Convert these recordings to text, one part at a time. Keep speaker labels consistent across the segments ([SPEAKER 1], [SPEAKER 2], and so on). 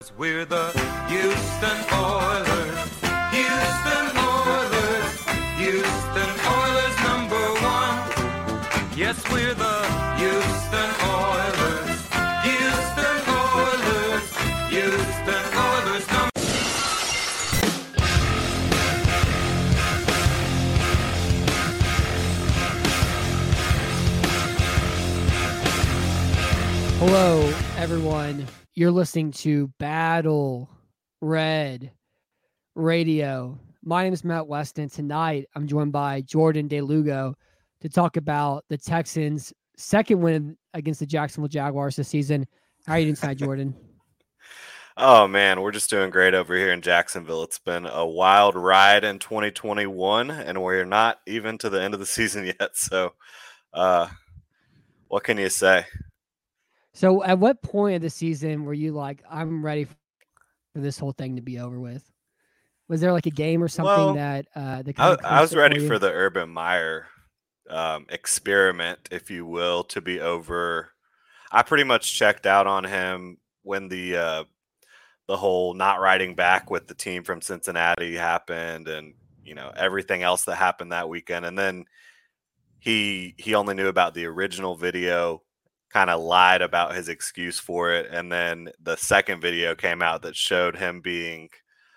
[SPEAKER 1] We're the Houston Oilers. Houston Oilers. Houston Oilers #1. Yes, we're the Houston Oilers. Houston Oilers. Houston Oilers
[SPEAKER 2] Hello, everyone. You're listening to Battle Red Radio. My name is Matt Weston. Tonight, I'm joined by Jordan DeLugo to talk about the Texans' second win against the Jacksonville Jaguars this season. How are you doing tonight, Jordan?
[SPEAKER 3] Oh, man, we're just doing great over here in Jacksonville. It's been a wild ride in 2021, and we're not even to the end of the season yet. So, what can you say?
[SPEAKER 2] So, at what point of the season were you like, I'm ready for this whole thing to be over with? Was there like a game or something that
[SPEAKER 3] I was ready for the Urban Meyer experiment, if you will, to be over. I pretty much checked out on him when the whole not riding back with the team from Cincinnati happened, and everything else that happened that weekend. And then he only knew about the original video, kind of lied about his excuse for it, and then the second video came out that showed him being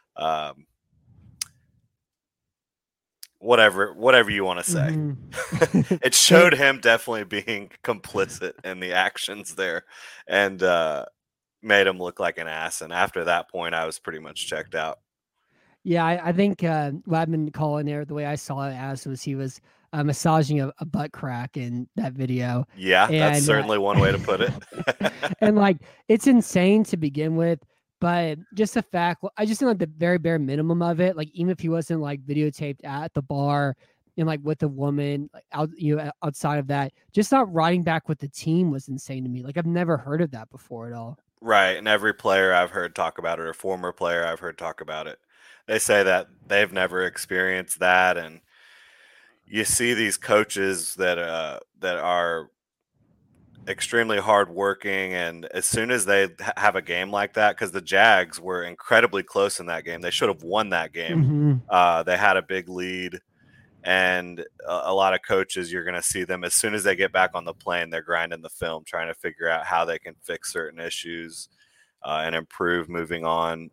[SPEAKER 3] whatever you want to say.
[SPEAKER 2] Mm-hmm.
[SPEAKER 3] It showed him definitely being complicit in the actions there, and made him look like an ass. And after that point, I was pretty much checked out.
[SPEAKER 2] Yeah, I think what I've been calling there, the way I saw it as was he was massaging a butt crack in that video.
[SPEAKER 3] Yeah, that's certainly one way to put it.
[SPEAKER 2] And like, it's insane to begin with, but just the fact, I just think like the very bare minimum of it, like even if he wasn't like videotaped at the bar and like with a woman like outside of that, just not riding back with the team was insane to me. Like I've never heard of that before at all.
[SPEAKER 3] Right, and every player I've heard talk about it, or former player I've heard talk about it, they say that they've never experienced that. And you see these coaches that are extremely hardworking, and as soon as they have a game like that, because the Jags were incredibly close in that game, they should have won that game.
[SPEAKER 2] Mm-hmm.
[SPEAKER 3] They had a big lead, and a lot of coaches, you're going to see them as soon as they get back on the plane, they're grinding the film, trying to figure out how they can fix certain issues and improve moving on.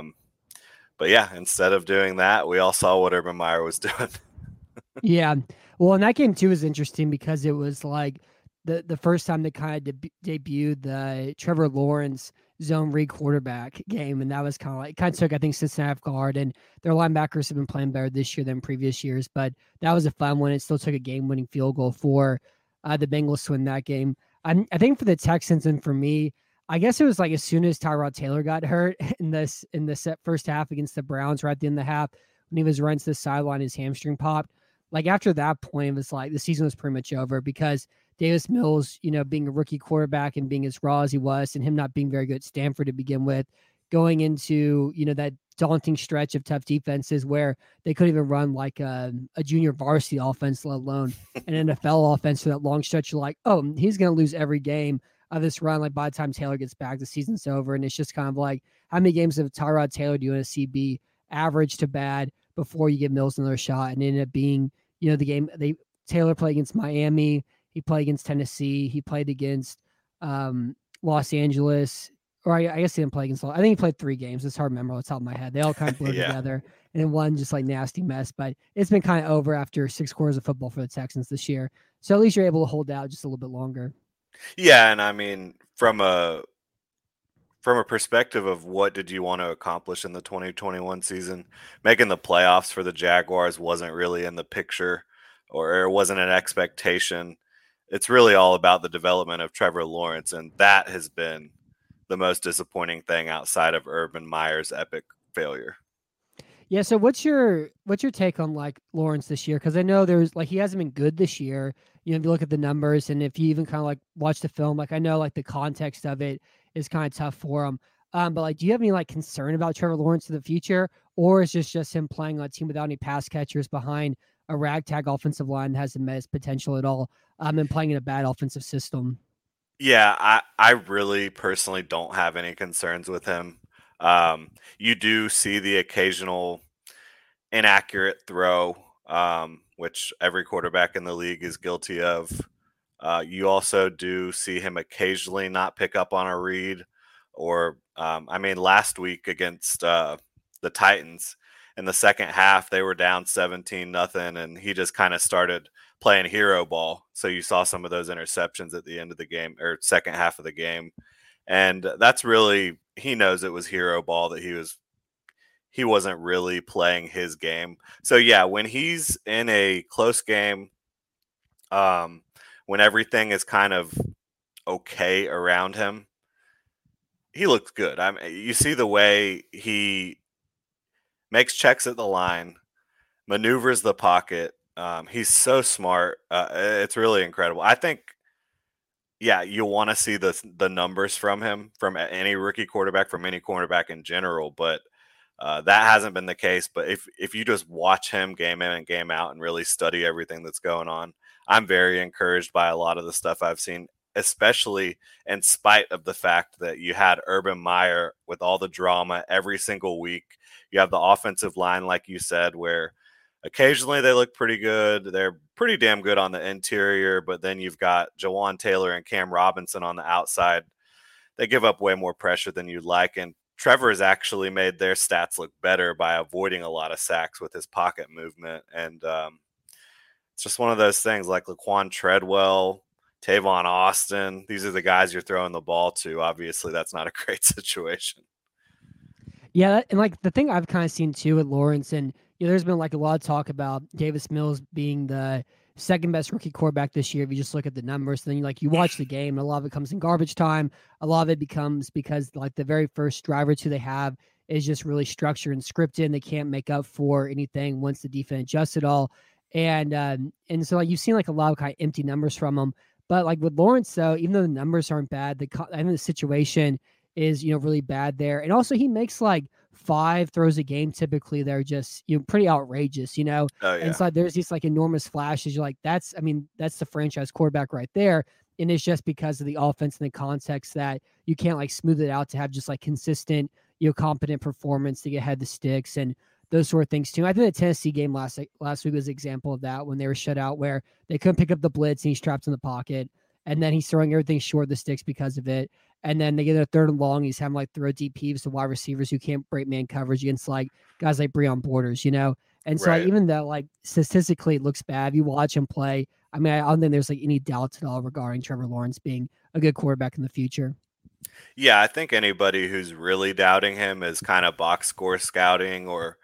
[SPEAKER 3] But yeah, instead of doing that, we all saw what Urban Meyer was doing.
[SPEAKER 2] Yeah. Well, and that game too is interesting because it was like the first time they kind of debuted the Trevor Lawrence zone read quarterback game. And that was kind of took, I think, Cincinnati off guard, and their linebackers have been playing better this year than previous years, but that was a fun one. It still took a game winning field goal for the Bengals to win that game. I think for the Texans and for me, I guess it was like as soon as Tyrod Taylor got hurt in the first half against the Browns, right at the end of the half, when he was running to the sideline, his hamstring popped. Like after that point, it was like the season was pretty much over because Davis Mills, being a rookie quarterback and being as raw as he was, and him not being very good at Stanford to begin with, going into that daunting stretch of tough defenses where they couldn't even run like a junior varsity offense, let alone an NFL offense for that long stretch. You're like, oh, he's going to lose every game of this run. Like by the time Taylor gets back, the season's over. And it's just kind of like, how many games of Tyrod Taylor do you want to see be average to bad before you give Mills another shot? And it ended up being, the game Taylor played against Miami. He played against Tennessee. He played against Los Angeles. Or I guess he didn't play against. I think he played 3 games. It's hard to remember off the top of my head. They all kind of blurred together. And then one just like nasty mess. But it's been kind of over after 6 quarters of football for the Texans this year. So at least you're able to hold out just a little bit longer.
[SPEAKER 3] Yeah, and I mean, from a perspective of what did you want to accomplish in the 2021 season, making the playoffs for the Jaguars wasn't really in the picture, or it wasn't an expectation. It's really all about the development of Trevor Lawrence, and that has been the most disappointing thing outside of Urban Meyer's epic failure.
[SPEAKER 2] Yeah, so what's your take on like Lawrence this year? Because I know there's like he hasn't been good this year. If you look at the numbers, and if you even kind of like watch the film, like I know like the context of it is kind of tough for him. But like, do you have any like concern about Trevor Lawrence in the future, or is it just him playing on a team without any pass catchers behind a ragtag offensive line that hasn't met his potential at all, and playing in a bad offensive system?
[SPEAKER 3] Yeah, I really personally don't have any concerns with him. You do see the occasional inaccurate throw, which every quarterback in the league is guilty of. You also do see him occasionally not pick up on a read, or last week against the Titans in the second half, they were down 17-0, and he just kind of started playing hero ball. So you saw some of those interceptions at the end of the game or second half of the game, and that's really, he knows it was hero ball, that he wasn't really playing his game. So yeah, when he's in a close game, when everything is kind of okay around him, he looks good. You see the way he makes checks at the line, maneuvers the pocket. He's so smart. It's really incredible. I think, yeah, you want to see the numbers from him, from any rookie quarterback, from any quarterback in general, but that hasn't been the case. But if you just watch him game in and game out and really study everything that's going on, I'm very encouraged by a lot of the stuff I've seen, especially in spite of the fact that you had Urban Meyer with all the drama every single week. You have the offensive line, like you said, where occasionally they look pretty good. They're pretty damn good on the interior, but then you've got Jawan Taylor and Cam Robinson on the outside. They give up way more pressure than you'd like, and Trevor has actually made their stats look better by avoiding a lot of sacks with his pocket movement. And it's just one of those things, like Laquan Treadwell, Tavon Austin. These are the guys you're throwing the ball to. Obviously, that's not a great situation.
[SPEAKER 2] Yeah, and like the thing I've kind of seen too with Lawrence, and there's been like a lot of talk about Davis Mills being the second best rookie quarterback this year. If you just look at the numbers, then you watch the game, and a lot of it comes in garbage time. A lot of it becomes because like the very first drive or two they have is just really structured and scripted, and they can't make up for anything once the defense adjusts it all. And so like you've seen like a lot of kind of empty numbers from them. But like with Lawrence, though, even though the numbers aren't bad, I think the situation is really bad there. And also he makes like 5 throws a game typically. They're just pretty outrageous,
[SPEAKER 3] Oh, yeah.
[SPEAKER 2] And so there's these like enormous flashes. You're like, that's the franchise quarterback right there. And it's just because of the offense and the context that you can't like smooth it out to have just like consistent, competent performance to get ahead the sticks and those sort of things too. I think the Tennessee game last week was an example of that, when they were shut out, where they couldn't pick up the blitz and he's trapped in the pocket, and then he's throwing everything short of the sticks because of it. And then they get a 3rd and long. He's having like throw deep heaves to wide receivers who can't break man coverage against like guys like Breon Borders, And so
[SPEAKER 3] Right.
[SPEAKER 2] like, even though like statistically it looks bad, you watch him play. I don't think there's like any doubt at all regarding Trevor Lawrence being a good quarterback in the future.
[SPEAKER 3] Yeah, I think anybody who's really doubting him is kind of box score scouting, or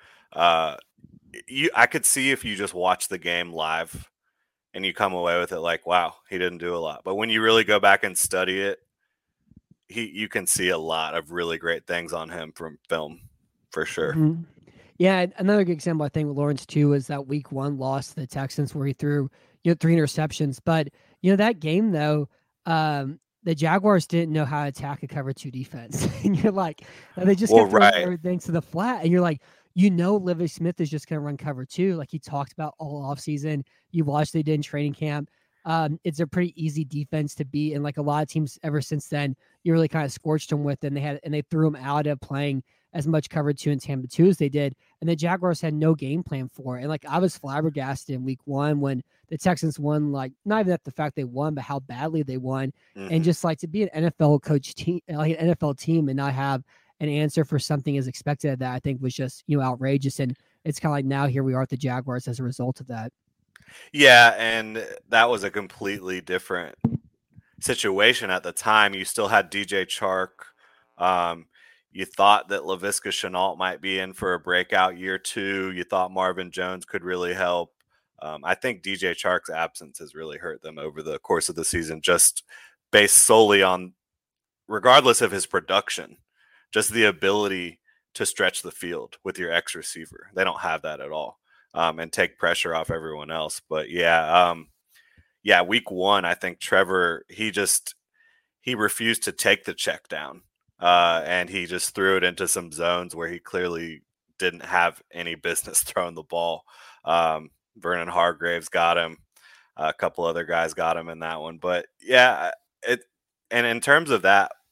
[SPEAKER 3] I could see if you just watch the game live and you come away with it like, wow, he didn't do a lot. But when you really go back and study it, you can see a lot of really great things on him from film, for sure.
[SPEAKER 2] Mm-hmm. Yeah, another good example I think with Lawrence too was that Week 1 loss to the Texans where he threw 3 interceptions. But that game though, the Jaguars didn't know how to attack a cover 2 defense, and you're like, they just kept throwing everything to the flat, and you're like, Livy Smith is just going to run cover 2, like he talked about all offseason. You watched they did in training camp. It's a pretty easy defense to beat, and like a lot of teams ever since then, you really kind of scorched them with, and they threw them out of playing as much cover 2 in Tampa 2 as they did, and the Jaguars had no game plan for it. And like I was flabbergasted in Week 1 when the Texans won, like not even at the fact they won, but how badly they won, and just like to be an NFL coach team, like an NFL team, and not have an answer for something as expected, that I think was just outrageous. And it's kind of like now here we are at the Jaguars as a result of that.
[SPEAKER 3] Yeah, and that was a completely different situation at the time. You still had DJ Chark. You thought that Laviska Shenault might be in for a breakout year 2. You thought Marvin Jones could really help. I think DJ Chark's absence has really hurt them over the course of the season, just based solely on, regardless of his production, just the ability to stretch the field with your X receiver. They don't have that at all, and take pressure off everyone else. But yeah, Week 1, I think Trevor, he refused to take the check down. And he just threw it into some zones where he clearly didn't have any business throwing the ball. Vernon Hargraves got him. A couple other guys got him in that one. But yeah, and in terms of that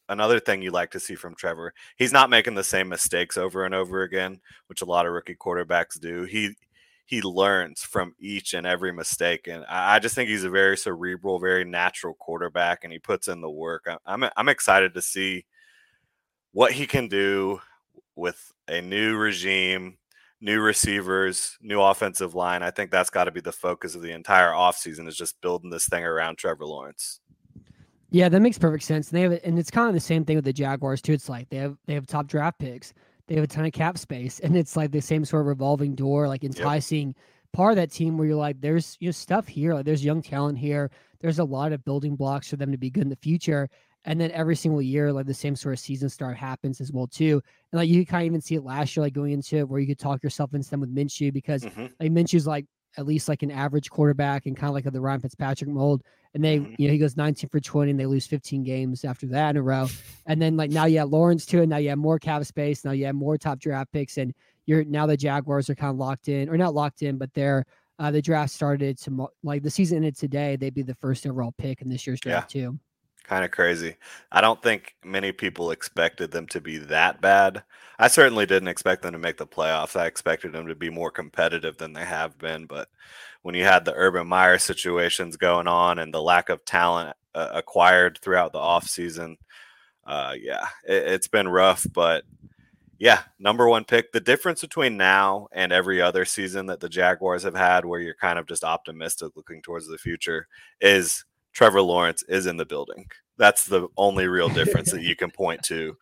[SPEAKER 3] another thing you like to see from Trevor. He's not making the same mistakes over and over again, which a lot of rookie quarterbacks do. He learns from each and every mistake, and I just think he's a very cerebral, very natural quarterback, and he puts in the work. I'm excited to see what he can do with a new regime, new receivers, new offensive line. I think that's got to be the focus of the entire offseason, is just building this thing around Trevor Lawrence.
[SPEAKER 2] Yeah, that makes perfect sense. And and it's kind of the same thing with the Jaguars too. It's like they have top draft picks, they have a ton of cap space, and it's like the same sort of revolving door, like enticing part of that team where you're like, there's stuff here, like there's young talent here, there's a lot of building blocks for them to be good in the future. And then every single year, like the same sort of season start happens as well too. And like you kind of even see it last year, like going into it where you could talk yourself into them with Minshew, because like Minshew's like at least like an average quarterback and kind of like the Ryan Fitzpatrick mold. And they, he goes 19 for 20 and they lose 15 games after that in a row. And then like now you have Lawrence too, and now you have more cap space. Now you have more top draft picks, and now the Jaguars are kind of locked in, or not locked in, but they're the draft started to like the season ended today. They'd be the first overall pick in this year's draft too.
[SPEAKER 3] Kind of crazy. I don't think many people expected them to be that bad. I certainly didn't expect them to make the playoffs. I expected them to be more competitive than they have been. But when you had the Urban Meyer situations going on and the lack of talent acquired throughout the offseason, it's been rough. But yeah, number one pick. The difference between now and every other season that the Jaguars have had, where you're kind of just optimistic looking towards the future, is Trevor Lawrence is in the building. That's the only real difference that you can point to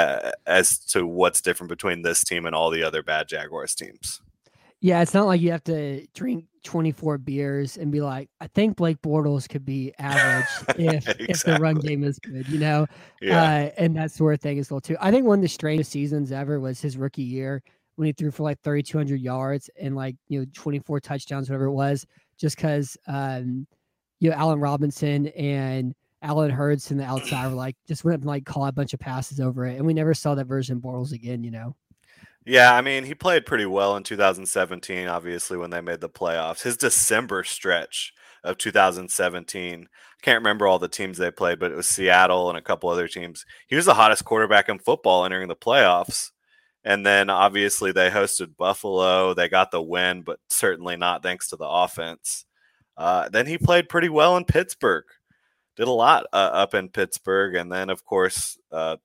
[SPEAKER 3] as to what's different between this team and all the other bad Jaguars teams.
[SPEAKER 2] Yeah, it's not like you have to drink 24 beers and be like, I think Blake Bortles could be average if the run game is good, and that sort of thing as well too. I think one of the strangest seasons ever was his rookie year when he threw for like 3,200 yards and 24 touchdowns, whatever it was, just because Allen Robinson and Allen Hurts and the outside were just went up and caught a bunch of passes over it, and we never saw that version of Bortles again.
[SPEAKER 3] Yeah, I mean, he played pretty well in 2017, obviously, when they made the playoffs. His December stretch of 2017, I can't remember all the teams they played, but it was Seattle and a couple other teams. He was the hottest quarterback in football entering the playoffs. And then, obviously, they hosted Buffalo. They got the win, but certainly not thanks to the offense. Then he played pretty well in Pittsburgh. Did a lot up in Pittsburgh. And then, of course,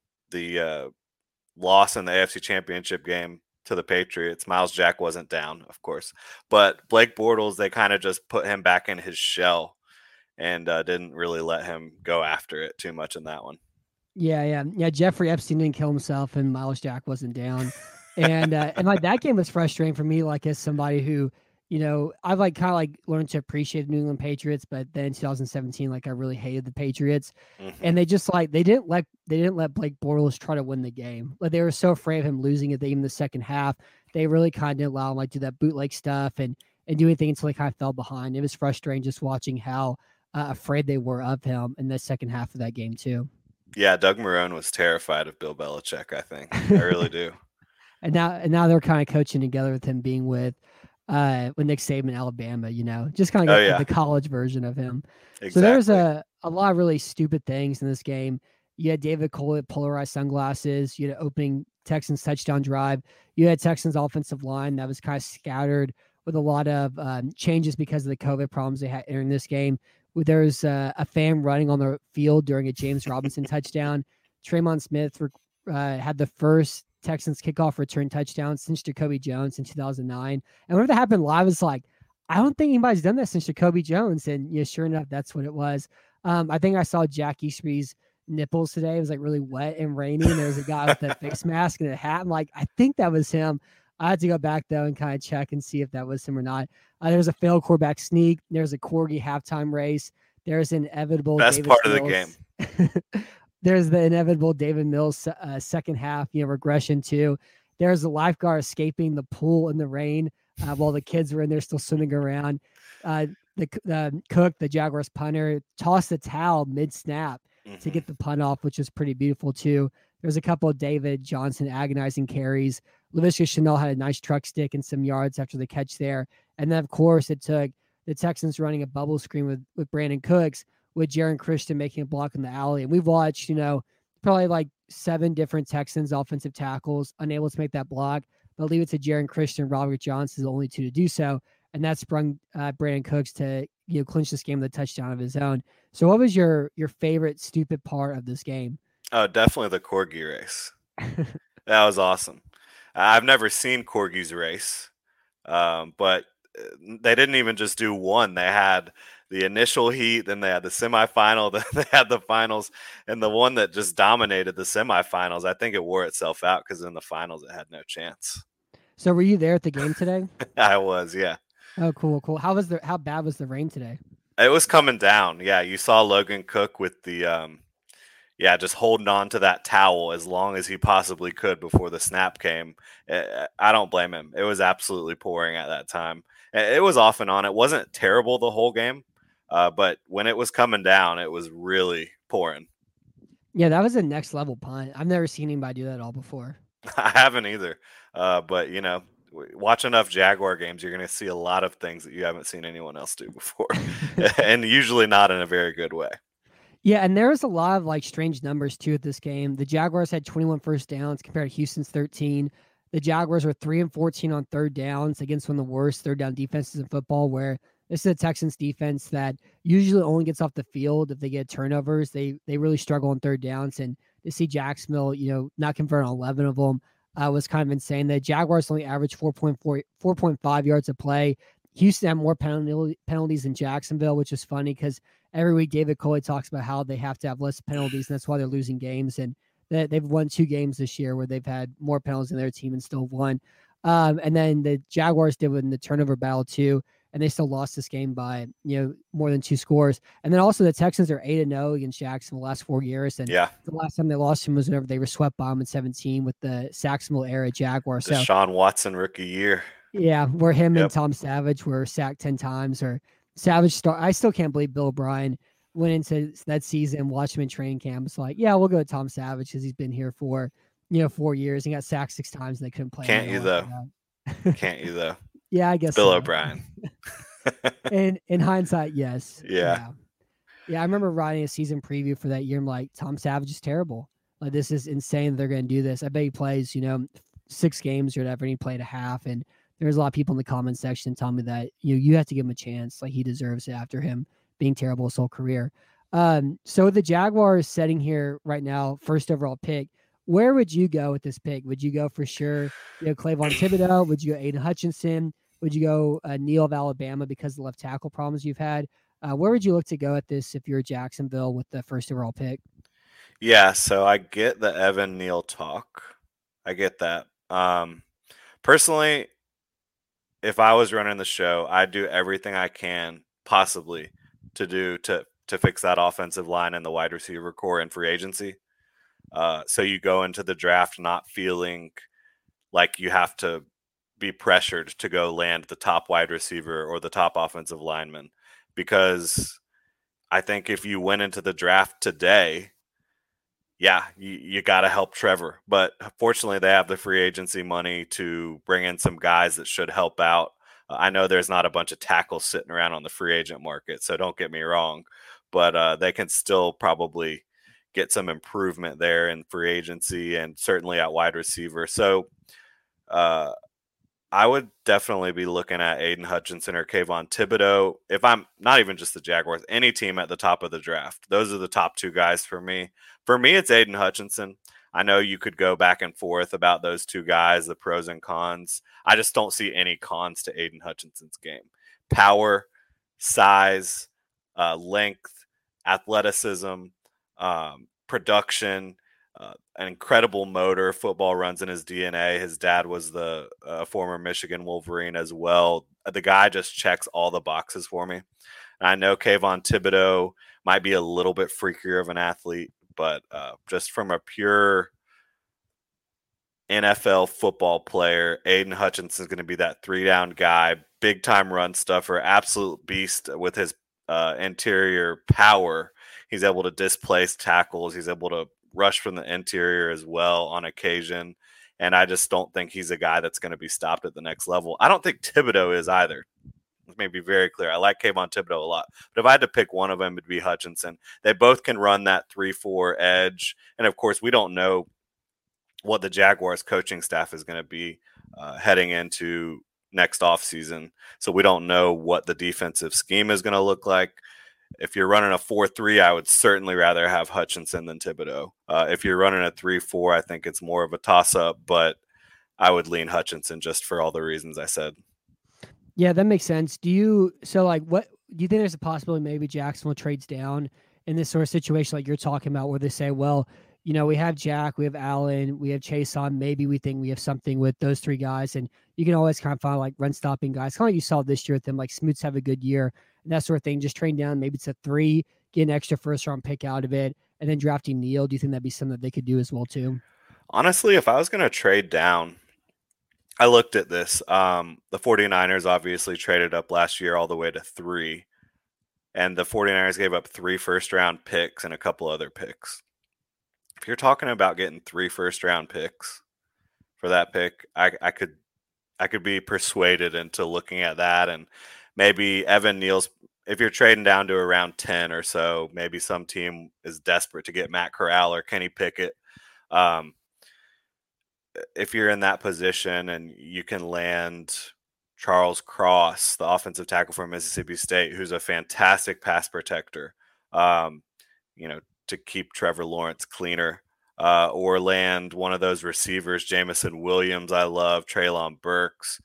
[SPEAKER 3] the loss in the AFC Championship game to the Patriots. Miles Jack wasn't down, of course. But Blake Bortles, they kind of just put him back in his shell and didn't really let him go after it too much in that one.
[SPEAKER 2] Yeah. Jeffrey Epstein didn't kill himself, and Miles Jack wasn't down. And that game was frustrating for me, as somebody who, I've learned to appreciate the New England Patriots, but then in 2017, I really hated the Patriots, and they just they didn't let Blake Bortles try to win the game. They were so afraid of him losing it that even the second half, they really kind of didn't allow him do that bootleg stuff and do anything until he kind of fell behind. It was frustrating just watching how afraid they were of him in the second half of that game too.
[SPEAKER 3] Yeah, Doug Marrone was terrified of Bill Belichick, I think. I really do.
[SPEAKER 2] And now they're kind of coaching together with him being with Nick Saban, Alabama, just kind of the college version of him. Exactly. So there's a lot of really stupid things in this game. You had David Cole with polarized sunglasses. You had opening Texans touchdown drive. You had Texans offensive line that was kind of scattered with a lot of changes because of the COVID problems they had entering this game. There was a fan running on the field during a James Robinson touchdown. Traymon Smith had the first Texans kickoff return touchdown since Jacoby Jones in 2009. And whenever that happened live, it's I don't think anybody's done that since Jacoby Jones. And sure enough, that's what it was. I think I saw Jack Easterby's nipples today. It was really wet and rainy. And there was a guy with a face mask and a hat. I'm I think that was him. I had to go back though and kind of check and see if that was him or not. There's a failed quarterback sneak. There's a Corgi halftime race. There's an inevitable
[SPEAKER 3] best part of the game.
[SPEAKER 2] There's the inevitable David Mills second half, regression too. There's a lifeguard escaping the pool in the rain while the kids were in there still swimming around. The Cook, the Jaguars punter, tossed the towel mid-snap to get the punt off, which is pretty beautiful too. There's a couple of David Johnson agonizing carries. Laviska Shenault had a nice truck stick and some yards after the catch there. And then, of course, it took the Texans running a bubble screen with Brandon Cooks, with Jaron Christian making a block in the alley. And we've watched, probably like 7 different Texans offensive tackles, unable to make that block, but leave it to Jaron Christian, Robert Johnson, the only 2 to do so. And that sprung Brandon Cooks to clinch this game with a touchdown of his own. So what was your favorite stupid part of this game?
[SPEAKER 3] Oh, definitely the Corgi race. That was awesome. I've never seen Corgis race, but they didn't even just do one. They had the initial heat, then they had the semifinal, then they had the finals, and the one that just dominated the semifinals, I think it wore itself out because in the finals it had no chance.
[SPEAKER 2] So were you there at the game today?
[SPEAKER 3] I was, yeah.
[SPEAKER 2] Oh, cool. How bad was the rain today?
[SPEAKER 3] It was coming down. Yeah, you saw Logan Cook with the just holding on to that towel as long as he possibly could before the snap came. I don't blame him. It was absolutely pouring at that time. It was off and on. It wasn't terrible the whole game, but when it was coming down, it was really pouring.
[SPEAKER 2] Yeah, that was a next level punt. I've never seen anybody do that all before.
[SPEAKER 3] I haven't either. But, watch enough Jaguar games, you're going to see a lot of things that you haven't seen anyone else do before, and usually not in a very good way.
[SPEAKER 2] Yeah, and there was a lot of like strange numbers too at this game. The Jaguars had 21 first downs compared to Houston's 13. The Jaguars were 3-14 on third downs against one of the worst third down defenses in football, where this is a Texans defense that usually only gets off the field if they get turnovers. They really struggle on third downs, and to see Jacksonville, not convert on 11 of them was kind of insane. The Jaguars only averaged 4.5 yards a play. Houston had more penalties than Jacksonville, which is funny because every week David Coley talks about how they have to have less penalties, and that's why they're losing games. And they've won 2 games this year where they've had more penalties than their team and still won. And then the Jaguars did win the turnover battle too, and they still lost this game by more than 2 scores. And then also the Texans are 8-0 against Jacksonville the last 4 years, and the last time they lost him was whenever they were swept by them in 2017 with the Saxonville era Jaguars.
[SPEAKER 3] So Deshaun Watson rookie year.
[SPEAKER 2] Yeah, where him and Tom Savage were sacked 10 times, or Savage I still can't believe Bill O'Brien went into that season, watched him in training camp. It's like, yeah, we'll go with Tom Savage because he's been here for 4 years and got sacked 6 times and they couldn't play.
[SPEAKER 3] Can't you though? Can't you though?
[SPEAKER 2] Yeah, I guess
[SPEAKER 3] Bill O'Brien.
[SPEAKER 2] And in hindsight, yes.
[SPEAKER 3] Yeah.
[SPEAKER 2] I remember writing a season preview for that year. I'm like, Tom Savage is terrible. Like, this is insane. They're going to do this. I bet he plays, 6 games or whatever, and he played a half. And there's a lot of people in the comment section telling me that you have to give him a chance. Like, he deserves it after him being terrible his whole career. So the Jaguars sitting here right now, first overall pick. Where would you go with this pick? Would you go for sure, Clayvon Thibodeau? Would you go Aiden Hutchinson? Would you go Neal of Alabama because of the left tackle problems you've had? Where would you look to go at this if you're Jacksonville with the first overall pick?
[SPEAKER 3] Yeah, so I get the Evan Neal talk. I get that. Personally, if I was running the show, I'd do everything I can possibly to fix that offensive line and the wide receiver core in free agency. So you go into the draft not feeling like you have to be pressured to go land the top wide receiver or the top offensive lineman, because I think if you went into the draft today, you got to help Trevor. But fortunately, they have the free agency money to bring in some guys that should help out. I know there's not a bunch of tackles sitting around on the free agent market, so don't get me wrong, but they can still probably get some improvement there in free agency and certainly at wide receiver. So I would definitely be looking at Aiden Hutchinson or Kayvon Thibodeau. If I'm not even just the Jaguars, any team at the top of the draft, those are the top 2 guys for me. For me, it's Aiden Hutchinson. I know you could go back and forth about those 2 guys, the pros and cons. I just don't see any cons to Aiden Hutchinson's game. Power, size, length, athleticism, production, an incredible motor. Football runs in his DNA. His dad was the former Michigan Wolverine as well. The guy just checks all the boxes for me. And I know Kayvon Thibodeau might be a little bit freakier of an athlete, but just from a pure NFL football player, Aiden Hutchinson is going to be that 3-down guy, big-time run stuffer, absolute beast with his interior power. He's able to displace tackles. He's able to rush from the interior as well on occasion. And I just don't think he's a guy that's going to be stopped at the next level. I don't think Thibodeau is either. Let me be very clear. I like Kayvon Thibodeaux a lot. But if I had to pick one of them, it'd be Hutchinson. They both can run that 3-4 edge. And, of course, we don't know what the Jaguars coaching staff is going to be heading into next offseason. So we don't know what the defensive scheme is going to look like. If you're running a 4-3, I would certainly rather have Hutchinson than Thibodeaux. If you're running a 3-4, I think it's more of a toss-up, but I would lean Hutchinson just for all the reasons I said.
[SPEAKER 2] Yeah, that makes sense. What do you think there's a possibility maybe Jacksonville trades down in this sort of situation like you're talking about, where they say, well, we have Jack, we have Allen, we have Chase on. Maybe we think we have something with those three guys, and you can always kind of find like run stopping guys, kind of like you saw this year with them, like Smoots have a good year and that sort of thing. Just train down, maybe it's a 3, get an extra first round pick out of it, and then drafting Neal. Do you think that'd be something that they could do as well too?
[SPEAKER 3] Honestly, if I was going to trade down, I looked at this. The 49ers obviously traded up last year all the way to 3, and the 49ers gave up 3 first-round picks and a couple other picks. If you're talking about getting 3 first-round picks for that pick, I could be persuaded into looking at that, and maybe Evan Neal's. If you're trading down to around 10 or so, maybe some team is desperate to get Matt Corral or Kenny Pickett. If you're in that position and you can land Charles Cross, the offensive tackle from Mississippi State, who's a fantastic pass protector, to keep Trevor Lawrence cleaner, or land one of those receivers, Jameson Williams, I love, Treylon Burks,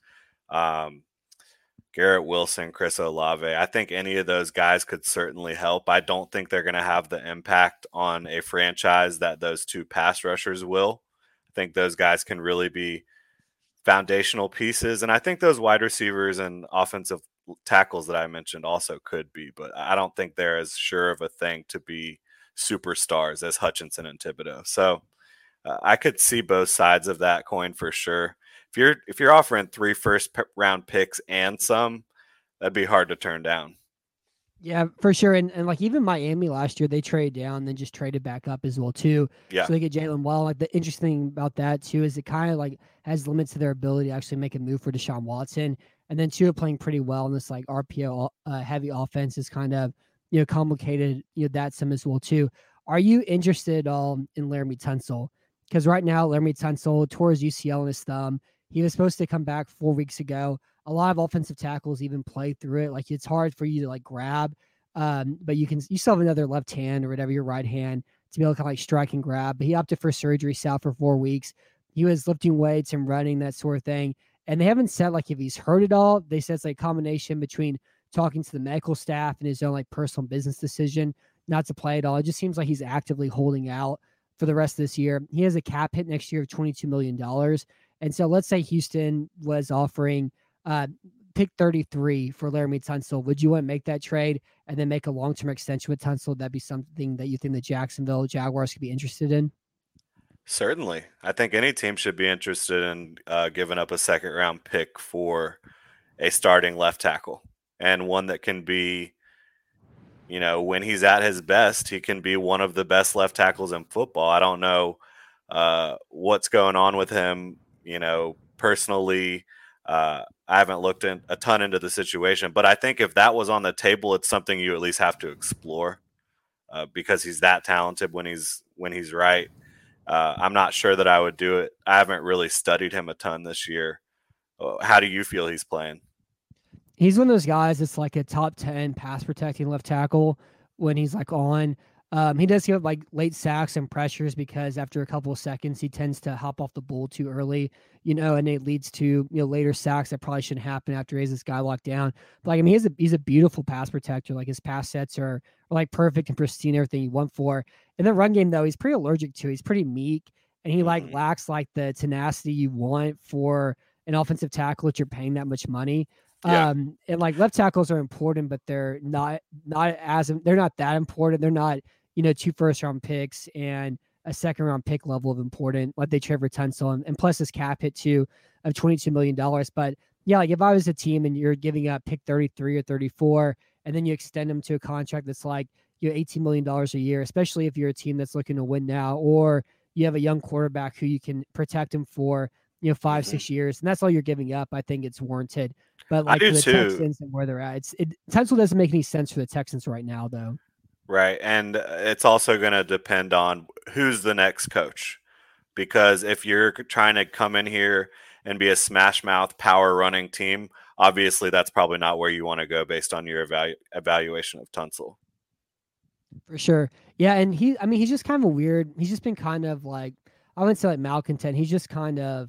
[SPEAKER 3] Garrett Wilson, Chris Olave. I think any of those guys could certainly help. I don't think they're going to have the impact on a franchise that those 2 pass rushers will. I think those guys can really be foundational pieces. And I think those wide receivers and offensive tackles that I mentioned also could be, but I don't think they're as sure of a thing to be superstars as Hutchinson and Thibodeaux. So I could see both sides of that coin for sure. If you're offering 3 first-round picks and some, that'd be hard to turn down.
[SPEAKER 2] Yeah, for sure. And like even Miami last year, they traded down, then just traded back up as well too.
[SPEAKER 3] Yeah.
[SPEAKER 2] So they get Jalen Waddle. Like the interesting thing about that too is it kind of like has limits to their ability to actually make a move for Deshaun Watson. And then Tua playing pretty well in this like RPO heavy offense is kind of complicated that some as well too. Are you interested in Laremy Tunsil? Because right now Laremy Tunsil tore his UCL in his thumb. He was supposed to come back 4 weeks ago. A lot of offensive tackles even play through it. Like it's hard for you to like grab, but you still have another left hand or whatever, your right hand, to be able to kind of like strike and grab. But he opted for surgery, sat out for 4 weeks. He was lifting weights and running, that sort of thing. And they haven't said like if he's hurt at all. They said it's like a combination between talking to the medical staff and his own like personal business decision not to play at all. It just seems like he's actively holding out for the rest of this year. He has a cap hit next year of $22 million. And so let's say Houston was offering pick 33 for Laremy Tunsil. Would you want to make that trade and then make a long-term extension with Tunsil? That'd be something that you think the Jacksonville Jaguars could be interested in?
[SPEAKER 3] Certainly. I think any team should be interested in giving up a second-round pick for a starting left tackle, and one that can be, when he's at his best, he can be one of the best left tackles in football. I don't know what's going on with him, personally. I haven't looked a ton into the situation, but I think if that was on the table, it's something you at least have to explore because he's that talented when he's right. I'm not sure that I would do it. I haven't really studied him a ton this year. How do you feel he's playing?
[SPEAKER 2] He's one of those guys that's like a top 10 pass protecting left tackle when he's like on. He does give up like late sacks and pressures because after a couple of seconds, he tends to hop off the bull too early, and it leads to, later sacks that probably shouldn't happen after he has this guy locked down. But like, I mean, he's a beautiful pass protector. Like his pass sets are like perfect and pristine, everything you want for. In the run game though, he's pretty allergic to. He's pretty meek and he like lacks like the tenacity you want for an offensive tackle if you're paying that much money.
[SPEAKER 3] Yeah.
[SPEAKER 2] And like left tackles are important, but they're not that important. They're not, 2 first-round picks and a second-round pick level of important, like they Trevor Tunsil, and plus his cap hit too of $22 million. But yeah, like if I was a team and you're giving up pick 33 or 34, and then you extend them to a contract that's like $18 million a year, especially if you're a team that's looking to win now, or you have a young quarterback who you can protect him for 5,
[SPEAKER 3] Mhm.
[SPEAKER 2] 6 years, and that's all you're giving up, I think it's warranted. But
[SPEAKER 3] I
[SPEAKER 2] like
[SPEAKER 3] do
[SPEAKER 2] for the
[SPEAKER 3] too.
[SPEAKER 2] Texans and where they're at, Tunsil doesn't make any sense for the Texans right now, though.
[SPEAKER 3] Right. And it's also going to depend on who's the next coach. Because if you're trying to come in here and be a smash mouth power running team, obviously that's probably not where you want to go based on your evaluation of Tunsil.
[SPEAKER 2] For sure. Yeah, and he's just kind of he's just been kind of like, I wouldn't say like malcontent. He's just kind of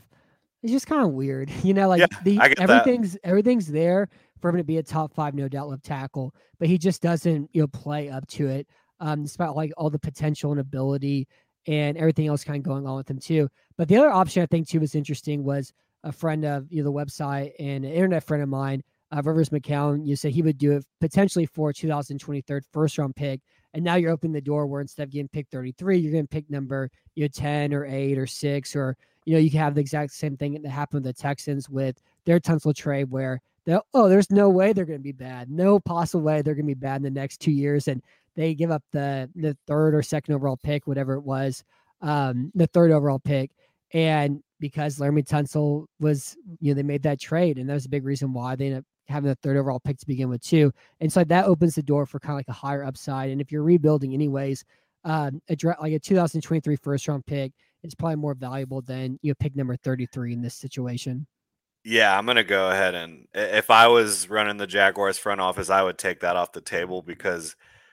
[SPEAKER 2] weird. Like
[SPEAKER 3] Yeah, I get that.
[SPEAKER 2] everything's there for him to be a top 5, no doubt, left tackle, but he just doesn't, play up to it. Despite like all the potential and ability and everything else kind of going on with him too. But the other option I think too was interesting was a friend of the website and an internet friend of mine, Rivers McCown. You said he would do it potentially for 2023 first round pick. And now you're opening the door where instead of getting pick 33, you're going to pick number 10 or 8 or 6, or you can have the exact same thing that happened with the Texans with their Tunsil trade, where there's no way they're going to be bad, no possible way they're going to be bad in the next 2 years, and they give up the third or second overall pick, whatever it was, the third overall pick, and because Laremy Tunsil was, they made that trade, and that was a big reason why they ended up having the third overall pick to begin with too. And so that opens the door for kind of like a higher upside. And if you're rebuilding anyways, like a 2023 first round pick is probably more valuable than pick number 33 in this situation.
[SPEAKER 3] Yeah, I'm going to go ahead, and if I was running the Jaguars front office, I would take that off the table, because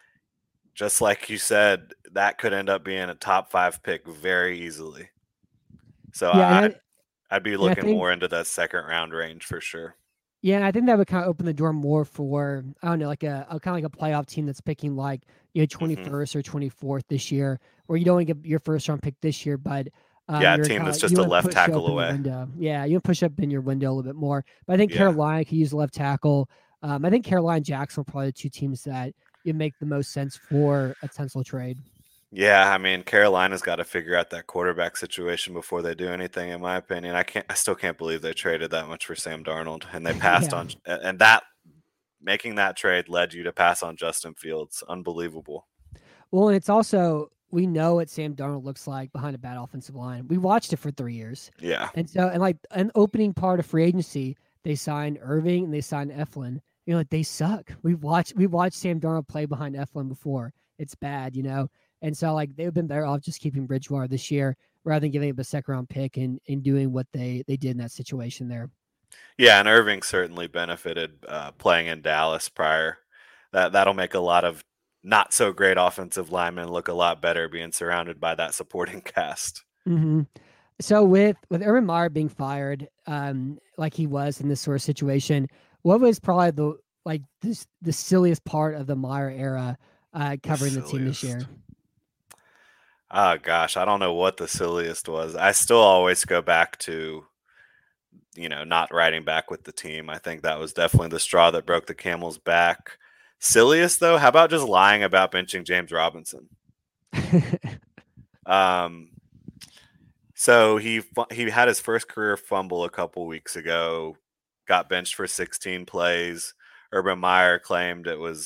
[SPEAKER 3] just like you said, that could end up being a top 5 pick very easily. So
[SPEAKER 2] yeah,
[SPEAKER 3] I'd be looking more into that second round range for sure.
[SPEAKER 2] Yeah, and I think that would kind of open the door more for, I don't know, like a kind of like a playoff team that's picking like 21st or 24th this year, where you don't want to get your first round pick this year, but
[SPEAKER 3] a team that's just a left tackle away.
[SPEAKER 2] Yeah, you push up in your window a little bit more. But I think Carolina could use a left tackle. I think Carolina and Jackson are probably the two teams that you make the most sense for a Tunsil trade.
[SPEAKER 3] Yeah, I mean, Carolina's got to figure out that quarterback situation before they do anything, in my opinion. I still can't believe they traded that much for Sam Darnold, and they passed on, and that making that trade led you to pass on Justin Fields. Unbelievable.
[SPEAKER 2] Well, and it's also, we know what Sam Darnold looks like behind a bad offensive line. We watched it for 3 years.
[SPEAKER 3] Yeah.
[SPEAKER 2] And so, and like an opening part of free agency, they signed Irving and they signed Eflin. Like they suck. We watched Sam Darnold play behind Eflin before. It's bad, And so like they've been better off just keeping Bridgewater this year rather than giving up a second round pick and doing what they did in that situation there.
[SPEAKER 3] Yeah, and Irving certainly benefited playing in Dallas prior. That'll make a lot of not so great offensive linemen look a lot better being surrounded by that supporting cast.
[SPEAKER 2] Mm-hmm. So with Urban Meyer being fired, like he was in this sort of situation, what was probably the silliest part of the Meyer era covering the team this year?
[SPEAKER 3] Oh gosh, I don't know what the silliest was. I still always go back to, not riding back with the team. I think that was definitely the straw that broke the camel's back. Silliest though, how about just lying about benching James Robinson? So he had his first career fumble a couple weeks ago, got benched for 16 plays. Urban Meyer claimed it was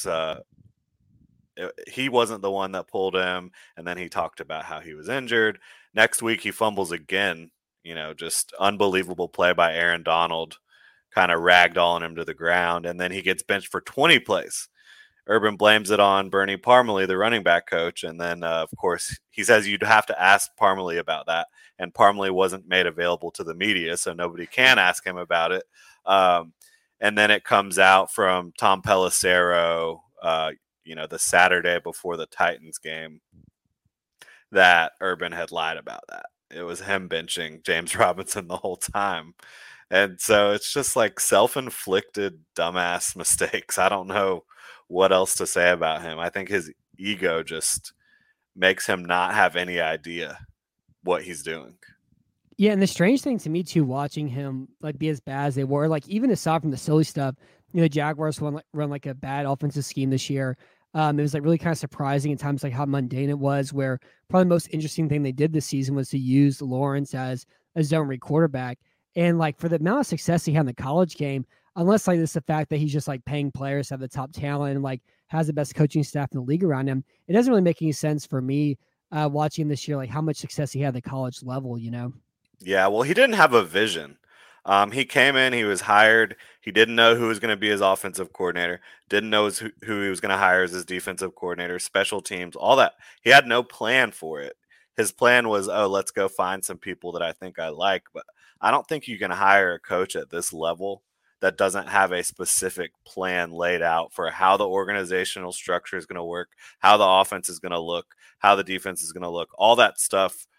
[SPEAKER 3] he wasn't the one that pulled him, and then he talked about how he was injured. Next week he fumbles again. Just unbelievable play by Aaron Donald, kind of ragdolling him to the ground, and then he gets benched for 20 plays. Urban blames it on Bernie Parmalee, the running back coach, and then, of course, he says you'd have to ask Parmalee about that, and Parmalee wasn't made available to the media, so nobody can ask him about it. And then it comes out from Tom Pelissero, the Saturday before the Titans game, that Urban had lied about that. It was him benching James Robinson the whole time. And so it's just like self-inflicted dumbass mistakes. I don't know what else to say about him. I think his ego just makes him not have any idea what he's doing.
[SPEAKER 2] Yeah, and the strange thing to me too, watching him like be as bad as they were, like even aside from the silly stuff, the Jaguars run like a bad offensive scheme this year. It was like really kind of surprising at times, like how mundane it was, where probably the most interesting thing they did this season was to use Lawrence as a zone read quarterback. And like for the amount of success he had in the college game, unless like this the fact that he's just like paying players to have the top talent and like has the best coaching staff in the league around him, it doesn't really make any sense for me watching this year, like how much success he had at the college level,
[SPEAKER 3] Yeah, well, he didn't have a vision. He came in, he was hired. He didn't know who was going to be his offensive coordinator, didn't know who he was going to hire as his defensive coordinator, special teams, all that. He had no plan for it. His plan was, oh, let's go find some people that I think I like. But I don't think you can hire a coach at this level that doesn't have a specific plan laid out for how the organizational structure is going to work, how the offense is going to look, how the defense is going to look, all that stuff,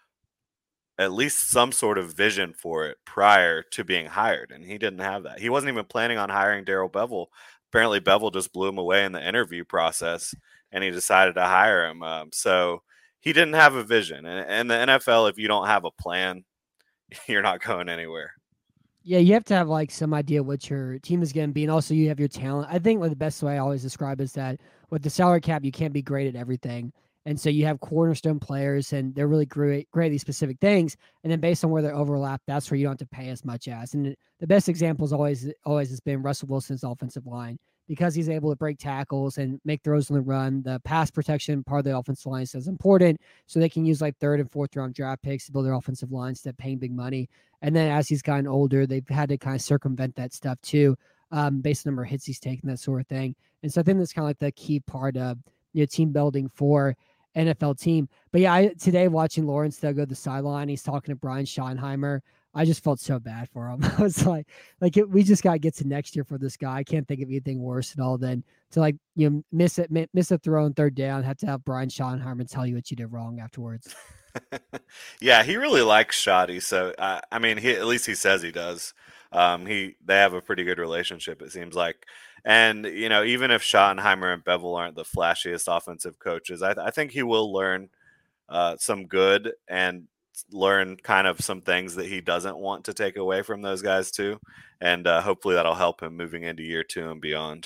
[SPEAKER 3] at least some sort of vision for it prior to being hired. And he didn't have that. He wasn't even planning on hiring Darrell Bevell. Apparently, Bevell just blew him away in the interview process and he decided to hire him. So he didn't have a vision. And the NFL, if you don't have a plan, you're not going anywhere.
[SPEAKER 2] Yeah, you have to have like some idea what your team is going to be, and also you have your talent. I think the best way I always describe is that with the salary cap, you can't be great at everything, and so you have cornerstone players, and they're really great at these specific things. And then based on where they overlap, that's where you don't have to pay as much as. And the best example is always has been Russell Wilson's offensive line because he's able to break tackles and make throws on the run. The pass protection part of the offensive line is important, so they can use like third and fourth round draft picks to build their offensive line instead of paying big money. And then as he's gotten older, they've had to kind of circumvent that stuff too, based on the number of hits he's taken, that sort of thing. And so I think that's kind of like the key part of team building for NFL team. But yeah, today watching Lawrence go to the sideline, he's talking to Brian Schottenheimer. I just felt so bad for him. I was like we just got to get to next year for this guy. I can't think of anything worse at all than to miss a throw on third down, have to have Brian Schottenheimer tell you what you did wrong afterwards.
[SPEAKER 3] Yeah, he really likes Shoddy. So I mean, at least he says he does. They have a pretty good relationship, it seems like. And even if Schottenheimer and Bevell aren't the flashiest offensive coaches, I think he will learn some good and learn kind of some things that he doesn't want to take away from those guys too. And hopefully that'll help him moving into year 2 and beyond.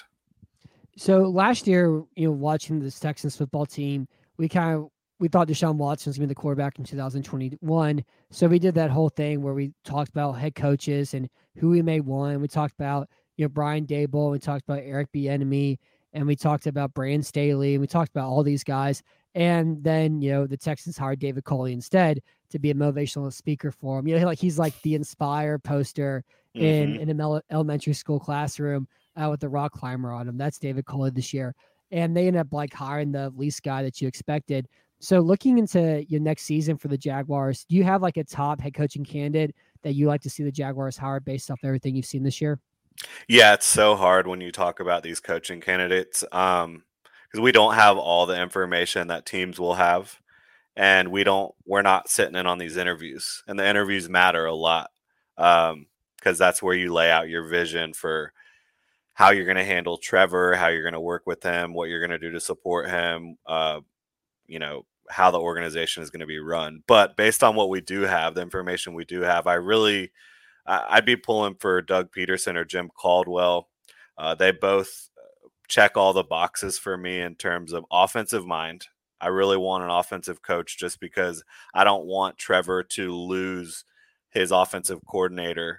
[SPEAKER 2] So last year, watching this Texans football team, we thought Deshaun Watson was going to be the quarterback in 2021. So we did that whole thing where we talked about head coaches and who we may want. We talked about, Brian Daboll. We talked about Eric Bieniemy, and we talked about Brandon Staley. And we talked about all these guys. And then, the Texans hired David Culley instead to be a motivational speaker for him. He's like the Inspire poster in an elementary school classroom with the rock climber on him. That's David Culley this year. And they ended up hiring the least guy that you expected. So looking into your next season for the Jaguars, do you have a top head coaching candidate that you like to see the Jaguars hire based off everything you've seen this year?
[SPEAKER 3] Yeah, it's so hard when you talk about these coaching candidates because we don't have all the information that teams will have, and we're not sitting in on these interviews, and the interviews matter a lot because that's where you lay out your vision for how you're going to handle Trevor, how you're going to work with him, what you're going to do to support him, how the organization is going to be run. But based on what we do have, the information we do have, I'd be pulling for Doug Peterson or Jim Caldwell. They both check all the boxes for me in terms of offensive mind. I really want an offensive coach just because I don't want Trevor to lose his offensive coordinator.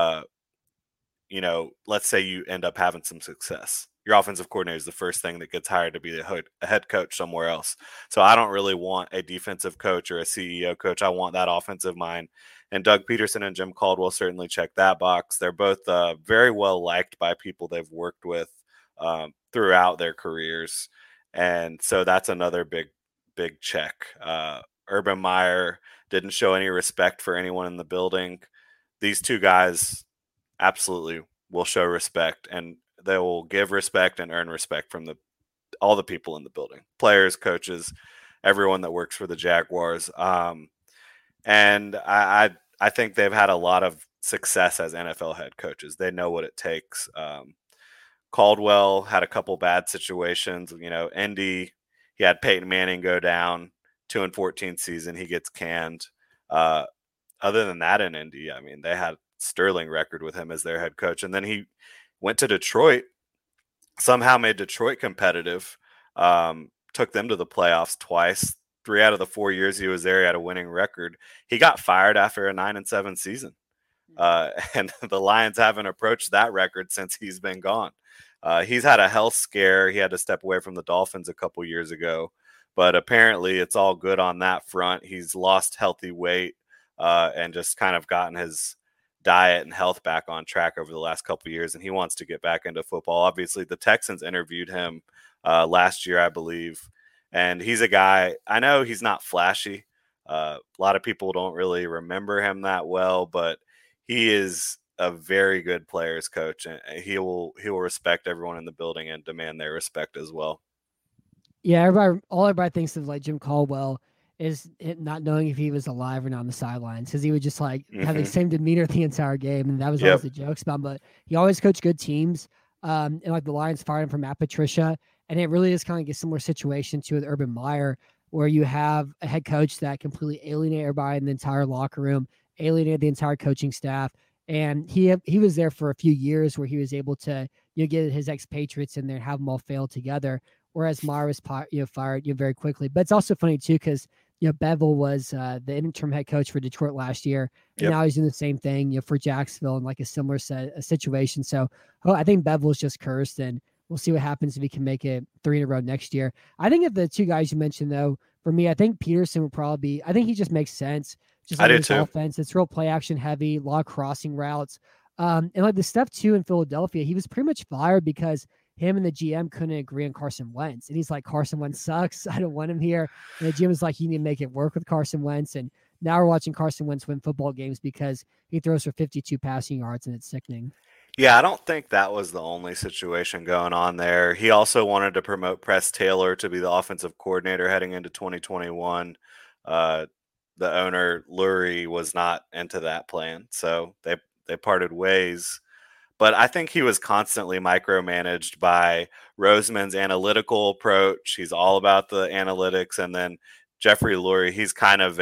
[SPEAKER 3] Let's say you end up having some success. Your offensive coordinator is the first thing that gets hired to be a head coach somewhere else. So I don't really want a defensive coach or a CEO coach. I want that offensive mind. And Doug Peterson and Jim Caldwell certainly check that box. They're both very well liked by people they've worked with throughout their careers. And so that's another big check. Urban Meyer didn't show any respect for anyone in the building. These two guys absolutely will show respect, and they will give respect and earn respect from all the people in the building, players, coaches, everyone that works for the Jaguars. And I think they've had a lot of success as NFL head coaches. They know what it takes. Caldwell had a couple bad situations. Indy, he had Peyton Manning go down 2-14 season. He gets canned. Other than that, in Indy, I mean, they had sterling record with him as their head coach. And then he went to Detroit, somehow made Detroit competitive, took them to the playoffs twice. 3 out of the 4 years he was there, he had a winning record. He got fired after a 9-7 season. And the Lions haven't approached that record since he's been gone. He's had a health scare. He had to step away from the Dolphins a couple years ago, but apparently it's all good on that front. He's lost healthy weight. and just kind of gotten his diet and health back on track over the last couple of years, and he wants to get back into football. Obviously, the Texans interviewed him last year, I believe, and he's a guy, I know he's not flashy. A lot of people don't really remember him that well, but he is a very good players coach, and he will respect everyone in the building and demand their respect as well.
[SPEAKER 2] Yeah, all everybody thinks of like Jim Caldwell is not knowing if he was alive or not on the sidelines, because he would just like have the same demeanor the entire game, and that was always the jokes about him. But he always coached good teams. And like the Lions fired him from Matt Patricia, and it really is kind of a similar situation to with Urban Meyer, where you have a head coach that completely alienated everybody in the entire locker room, alienated the entire coaching staff. And he was there for a few years where he was able to get his expatriates in there and have them all fail together. Whereas Meyer was fired very quickly. But it's also funny too, because Bevel was the interim head coach for Detroit last year, and now he's doing the same thing for Jacksonville in like a similar situation. So I think Bevel's just cursed, and we'll see what happens if he can make it 3 in a row next year. I think of the two guys you mentioned, though, for me, I think Peterson would probably be. I think he just makes sense. Just like his offense, it's real play action heavy, a lot of crossing routes, and like the stuff too in Philadelphia, he was pretty much fired because him and the GM couldn't agree on Carson Wentz. And he's like, Carson Wentz sucks. I don't want him here. And the GM was like, you need to make it work with Carson Wentz. And now we're watching Carson Wentz win football games because he throws for 52 passing yards, and it's sickening.
[SPEAKER 3] Yeah, I don't think that was the only situation going on there. He also wanted to promote Press Taylor to be the offensive coordinator heading into 2021. The owner, Lurie, was not into that plan. So they parted ways. But I think he was constantly micromanaged by Roseman's analytical approach. He's all about the analytics. And then Jeffrey Lurie, he's kind of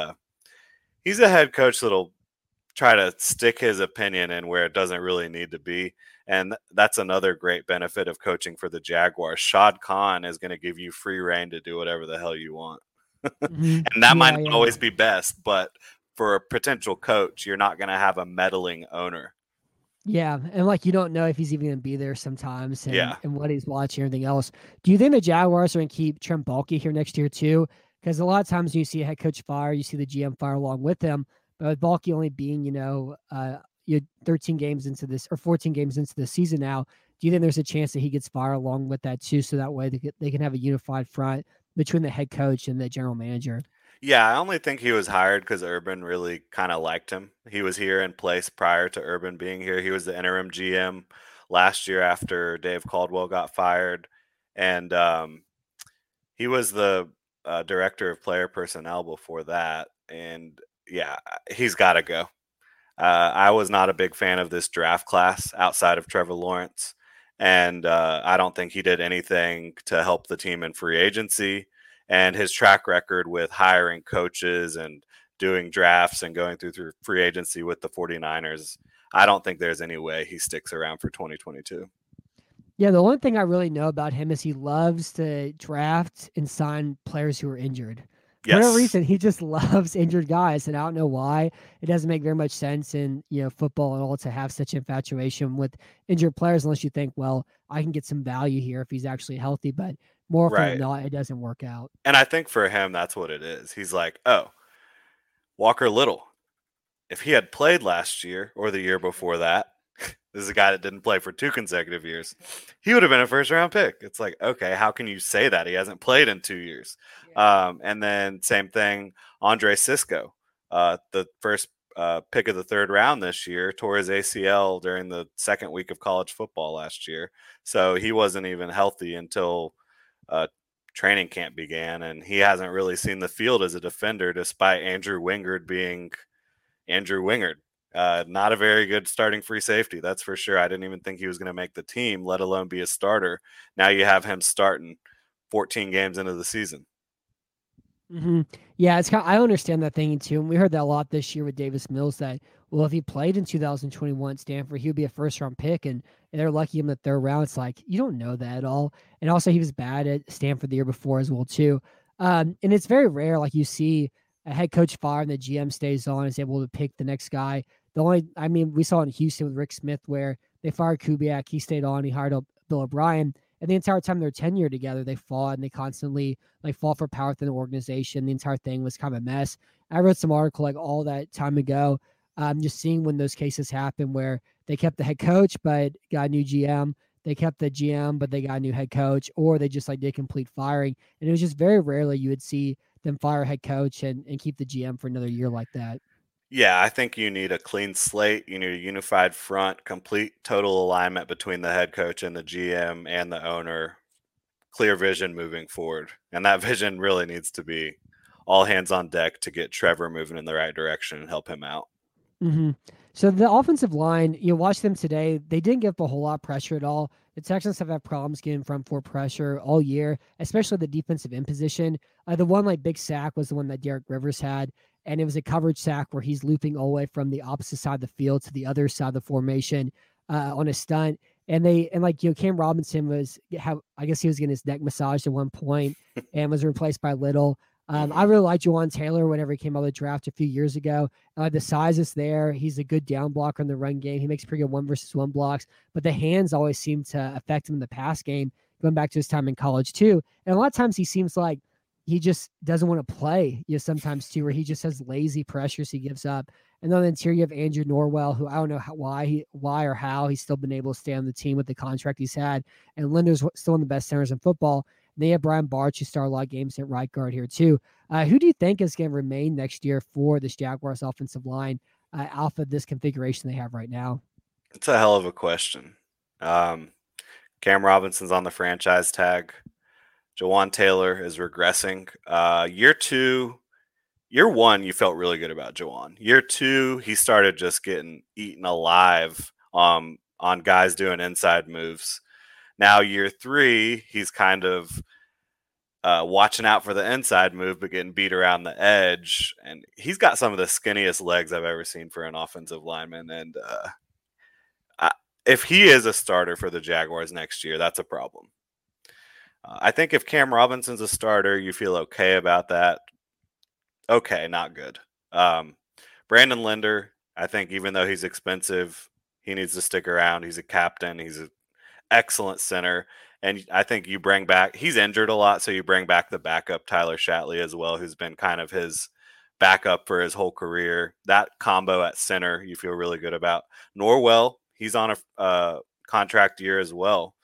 [SPEAKER 3] he's a head coach that'll try to stick his opinion in where it doesn't really need to be. And that's another great benefit of coaching for the Jaguars. Shad Khan is going to give you free reign to do whatever the hell you want. And that might not always be best, but for a potential coach, you're not going to have a meddling owner.
[SPEAKER 2] Yeah, and like you don't know if he's even going to be there sometimes, and what he's watching, everything else. Do you think the Jaguars are going to keep Trent Baalke here next year too? Because a lot of times you see a head coach fire, you see the GM fire along with him. But with Baalke only being 13 games into this or 14 games into the season now, do you think there's a chance that he gets fired along with that too, so that way they can have a unified front between the head coach and the general manager?
[SPEAKER 3] Yeah, I only think he was hired because Urban really kind of liked him. He was here in place prior to Urban being here. He was the interim GM last year after Dave Caldwell got fired. And he was the director of player personnel before that. And yeah, he's got to go. I was not a big fan of this draft class outside of Trevor Lawrence. And I don't think he did anything to help the team in free agency. And his track record with hiring coaches and doing drafts and going through free agency with the 49ers, I don't think there's any way he sticks around for 2022.
[SPEAKER 2] Yeah, the only thing I really know about him is he loves to draft and sign players who are injured. For no reason, he just loves injured guys, and I don't know why. It doesn't make very much sense in football at all to have such infatuation with injured players unless you think, well, I can get some value here if he's actually healthy, but more often than not, it doesn't work out.
[SPEAKER 3] And I think for him, that's what it is. He's like, oh, Walker Little, if he had played last year or the year before that, this is a guy that didn't play for 2 consecutive years, he would have been a first-round pick. It's like, okay, how can you say that? He hasn't played in 2 years. Yeah. And then same thing, Andre Cisco, the first pick of the 3rd round this year, tore his ACL during the 2nd week of college football last year. So he wasn't even healthy until training camp began, and he hasn't really seen the field as a defender despite Andrew Wingard being Andrew Wingard. Not a very good starting free safety, that's for sure. I didn't even think he was going to make the team, let alone be a starter. Now you have him starting 14 games into the season.
[SPEAKER 2] Mm-hmm. Yeah, I understand that thinking too, and we heard that a lot this year with Davis Mills, that, well, if he played in 2021 Stanford, he would be a first-round pick, and they're lucky in the 3rd round. It's like, you don't know that at all. And also, he was bad at Stanford the year before as well too. And it's very rare, like you see a head coach fire and the GM stays on, is able to pick the next guy. We saw in Houston with Rick Smith where they fired Kubiak, he stayed on, he hired Bill O'Brien, And the entire time they're tenure together, they fought and they constantly like fought for power within the organization. The entire thing was kind of a mess. I wrote some article like all that time ago, just seeing when those cases happen where they kept the head coach but got a new GM. They kept the GM but they got a new head coach, or they just like did complete firing. And it was just very rarely you would see them fire a head coach and keep the GM for another year like that.
[SPEAKER 3] Yeah, I think you need a clean slate. You need a unified front, complete total alignment between the head coach and the GM and the owner, clear vision moving forward. And that vision really needs to be all hands on deck to get Trevor moving in the right direction and help him out.
[SPEAKER 2] Mm-hmm. So the offensive line, you watch them today, they didn't give up a whole lot of pressure at all. The Texans have had problems getting front four pressure all year, especially the defensive end position. The one like big sack was the one that Derek Rivers had, and it was a coverage sack where he's looping all the way from the opposite side of the field to the other side of the formation on a stunt. And Cam Robinson I guess he was getting his neck massaged at one point and was replaced by Little. I really like Jawaan Taylor whenever he came out of the draft a few years ago. The size is there. He's a good down blocker in the run game. He makes pretty good 1-versus-1 blocks, but the hands always seem to affect him in the pass game, going back to his time in college too. And a lot of times he seems like he just doesn't want to play, sometimes too, where he just has lazy pressures he gives up. And then on the interior, you have Andrew Norwell, who I don't know why or how he's still been able to stay on the team with the contract he's had. And Linder's still one of the best centers in football. They have Brian Barch, who started a lot of games at right guard here too. Who do you think is going to remain next year for this Jaguars offensive line off of this configuration they have right now?
[SPEAKER 3] It's a hell of a question. Cam Robinson's on the franchise tag. Jawaan Taylor is regressing. Year one, you felt really good about Jawaan. Year two, he started just getting eaten alive on guys doing inside moves. Now, year three, he's kind of watching out for the inside move, but getting beat around the edge. And he's got some of the skinniest legs I've ever seen for an offensive lineman. And if he is a starter for the Jaguars next year, that's a problem. I think if Cam Robinson's a starter, you feel okay about that. Okay, not good. Brandon Linder, I think even though he's expensive, he needs to stick around. He's a captain. He's an excellent center. And I think you bring back, he's injured a lot, so you bring back the backup Tyler Shatley as well, who's been kind of his backup for his whole career. That combo at center, you feel really good about. Norwell, he's on a contract year as well.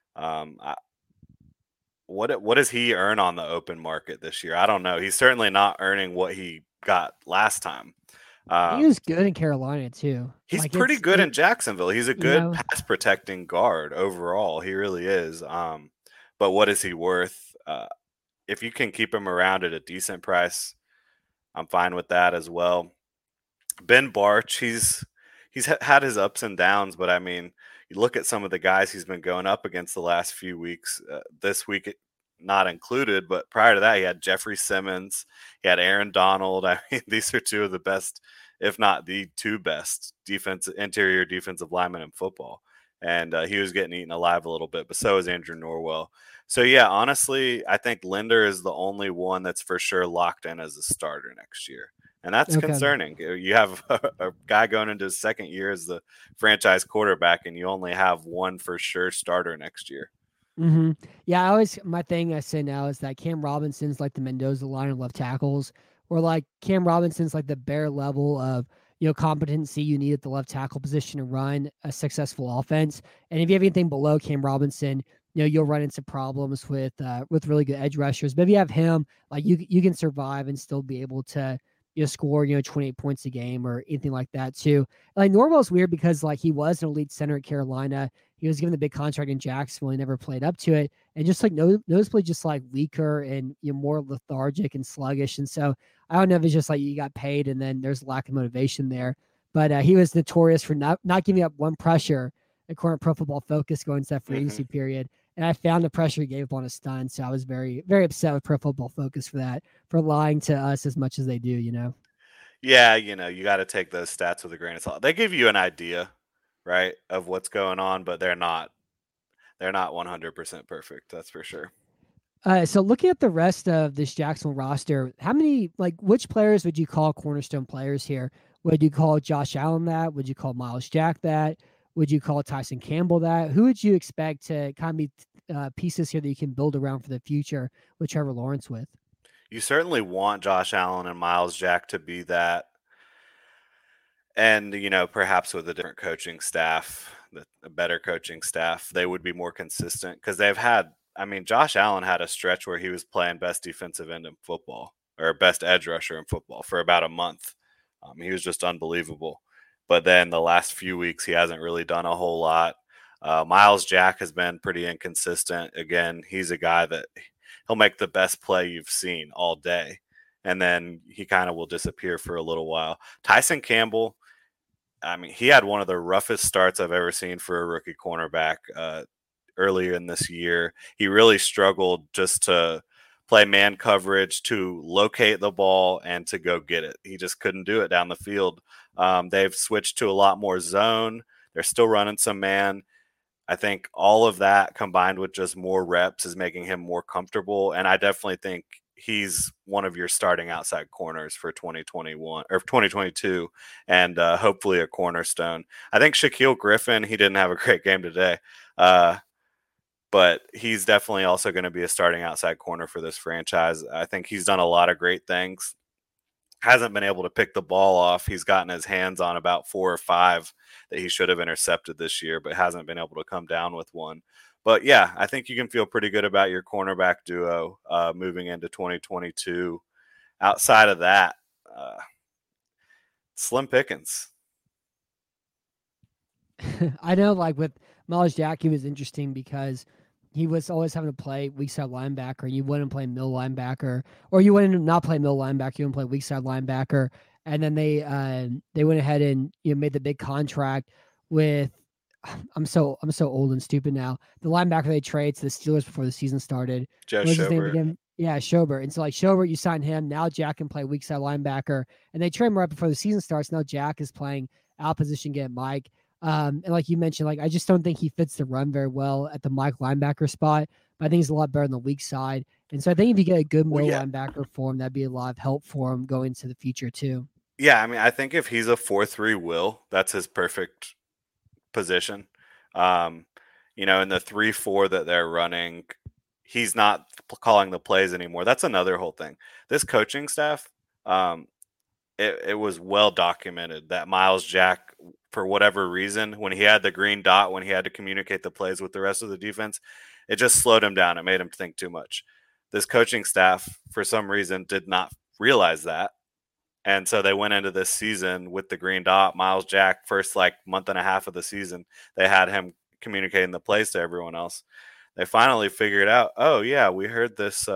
[SPEAKER 3] What does he earn on the open market this year? I don't know. He's certainly not earning what he got last time.
[SPEAKER 2] He was good in Carolina too.
[SPEAKER 3] He's pretty good in Jacksonville. He's a good pass protecting guard overall. He really is. But what is he worth? If you can keep him around at a decent price, I'm fine with that as well. Ben Barch, he's had his ups and downs, but I mean, you look at some of the guys he's been going up against the last few weeks, this week not included, but prior to that, he had Jeffrey Simmons, he had Aaron Donald. I mean, these are two of the best, if not the two best interior defensive linemen in football. And he was getting eaten alive a little bit, but so is Andrew Norwell. So, yeah, honestly, I think Linder is the only one that's for sure locked in as a starter next year. And that's concerning. You have a guy going into his second year as the franchise quarterback, and you only have one for sure starter next year.
[SPEAKER 2] Mm-hmm. Yeah, my thing I say now is that Cam Robinson's like the Mendoza line of left tackles, or like Cam Robinson's like the bare level of competency you need at the left tackle position to run a successful offense. And if you have anything below Cam Robinson, you'll run into problems with really good edge rushers. But if you have him, like you can survive and still be able to score 28 points a game or anything like that too. Like Norwell's weird because like he was an elite center at Carolina. He was given the big contract in Jacksonville. He never played up to it, and just like noticeably just like weaker and more lethargic and sluggish. And so I don't know if it's just like you got paid and then there's a lack of motivation there. But he was notorious for not giving up one pressure according to Pro Football Focus going into that free agency period. And I found the pressure he gave up on a stun. So I was very, very upset with Pro Football Focus for that, for lying to us as much as they do,
[SPEAKER 3] Yeah, you got to take those stats with a grain of salt. They give you an idea, right, of what's going on, but they're not 100% perfect. That's for sure.
[SPEAKER 2] So looking at the rest of this Jacksonville roster, which players would you call cornerstone players here? Would you call Josh Allen that? Would you call Miles Jack that? Would you call Tyson Campbell that? Who would you expect to kind of be pieces here that you can build around for the future with Trevor Lawrence with.
[SPEAKER 3] You certainly want Josh Allen and Miles Jack to be that. And, perhaps with a different coaching staff, a better coaching staff, they would be more consistent because Josh Allen had a stretch where he was playing best defensive end in football or best edge rusher in football for about a month. He was just unbelievable. But then the last few weeks, he hasn't really done a whole lot. Miles Jack has been pretty inconsistent. Again, he's a guy that he'll make the best play you've seen all day, and then he kind of will disappear for a little while. Tyson Campbell, he had one of the roughest starts I've ever seen for a rookie cornerback earlier in this year. He really struggled just to play man coverage, to locate the ball, and to go get it. He just couldn't do it down the field. They've switched to a lot more zone. They're still running some man. I think all of that combined with just more reps is making him more comfortable. And I definitely think he's one of your starting outside corners for 2021 or 2022 and hopefully a cornerstone. I think Shaquille Griffin, he didn't have a great game today, but he's definitely also going to be a starting outside corner for this franchise. I think he's done a lot of great things. Hasn't been able to pick the ball off. He's gotten his hands on about 4 or 5 that he should have intercepted this year, but hasn't been able to come down with one. But yeah, I think you can feel pretty good about your cornerback duo moving into 2022. Outside of that, slim pickings.
[SPEAKER 2] I know, like with Miles Jack, he was interesting because he was always having to play weak side linebacker. You wouldn't play middle linebacker, or you wouldn't not play middle linebacker. You wouldn't play weak side linebacker. And then they went ahead and made the big contract with. I'm so old and stupid now. The linebacker they traded to the Steelers before the season started.
[SPEAKER 3] Joe Schobert.
[SPEAKER 2] Yeah, Schobert. And so like Schobert, you sign him. Now Jack can play weak side linebacker. And they trade him right before the season starts. Now Jack is playing out position, get Mike. And like you mentioned, like I just don't think he fits the run very well at the Mike linebacker spot. But I think he's a lot better on the weak side. And so I think if you get a good middle linebacker for him, that'd be a lot of help for him going into the future too.
[SPEAKER 3] Yeah, I think if he's a 4-3 will, that's his perfect position. In the 3-4 that they're running, he's not calling the plays anymore. That's another whole thing. This coaching staff, it was well documented that Miles Jack, for whatever reason, when he had the green dot, when he had to communicate the plays with the rest of the defense, it just slowed him down. It made him think too much. This coaching staff, for some reason, did not realize that. And so they went into this season with the green dot. Miles Jack, first month and a half of the season, they had him communicating the plays to everyone else. They finally figured out, oh, yeah, we heard this.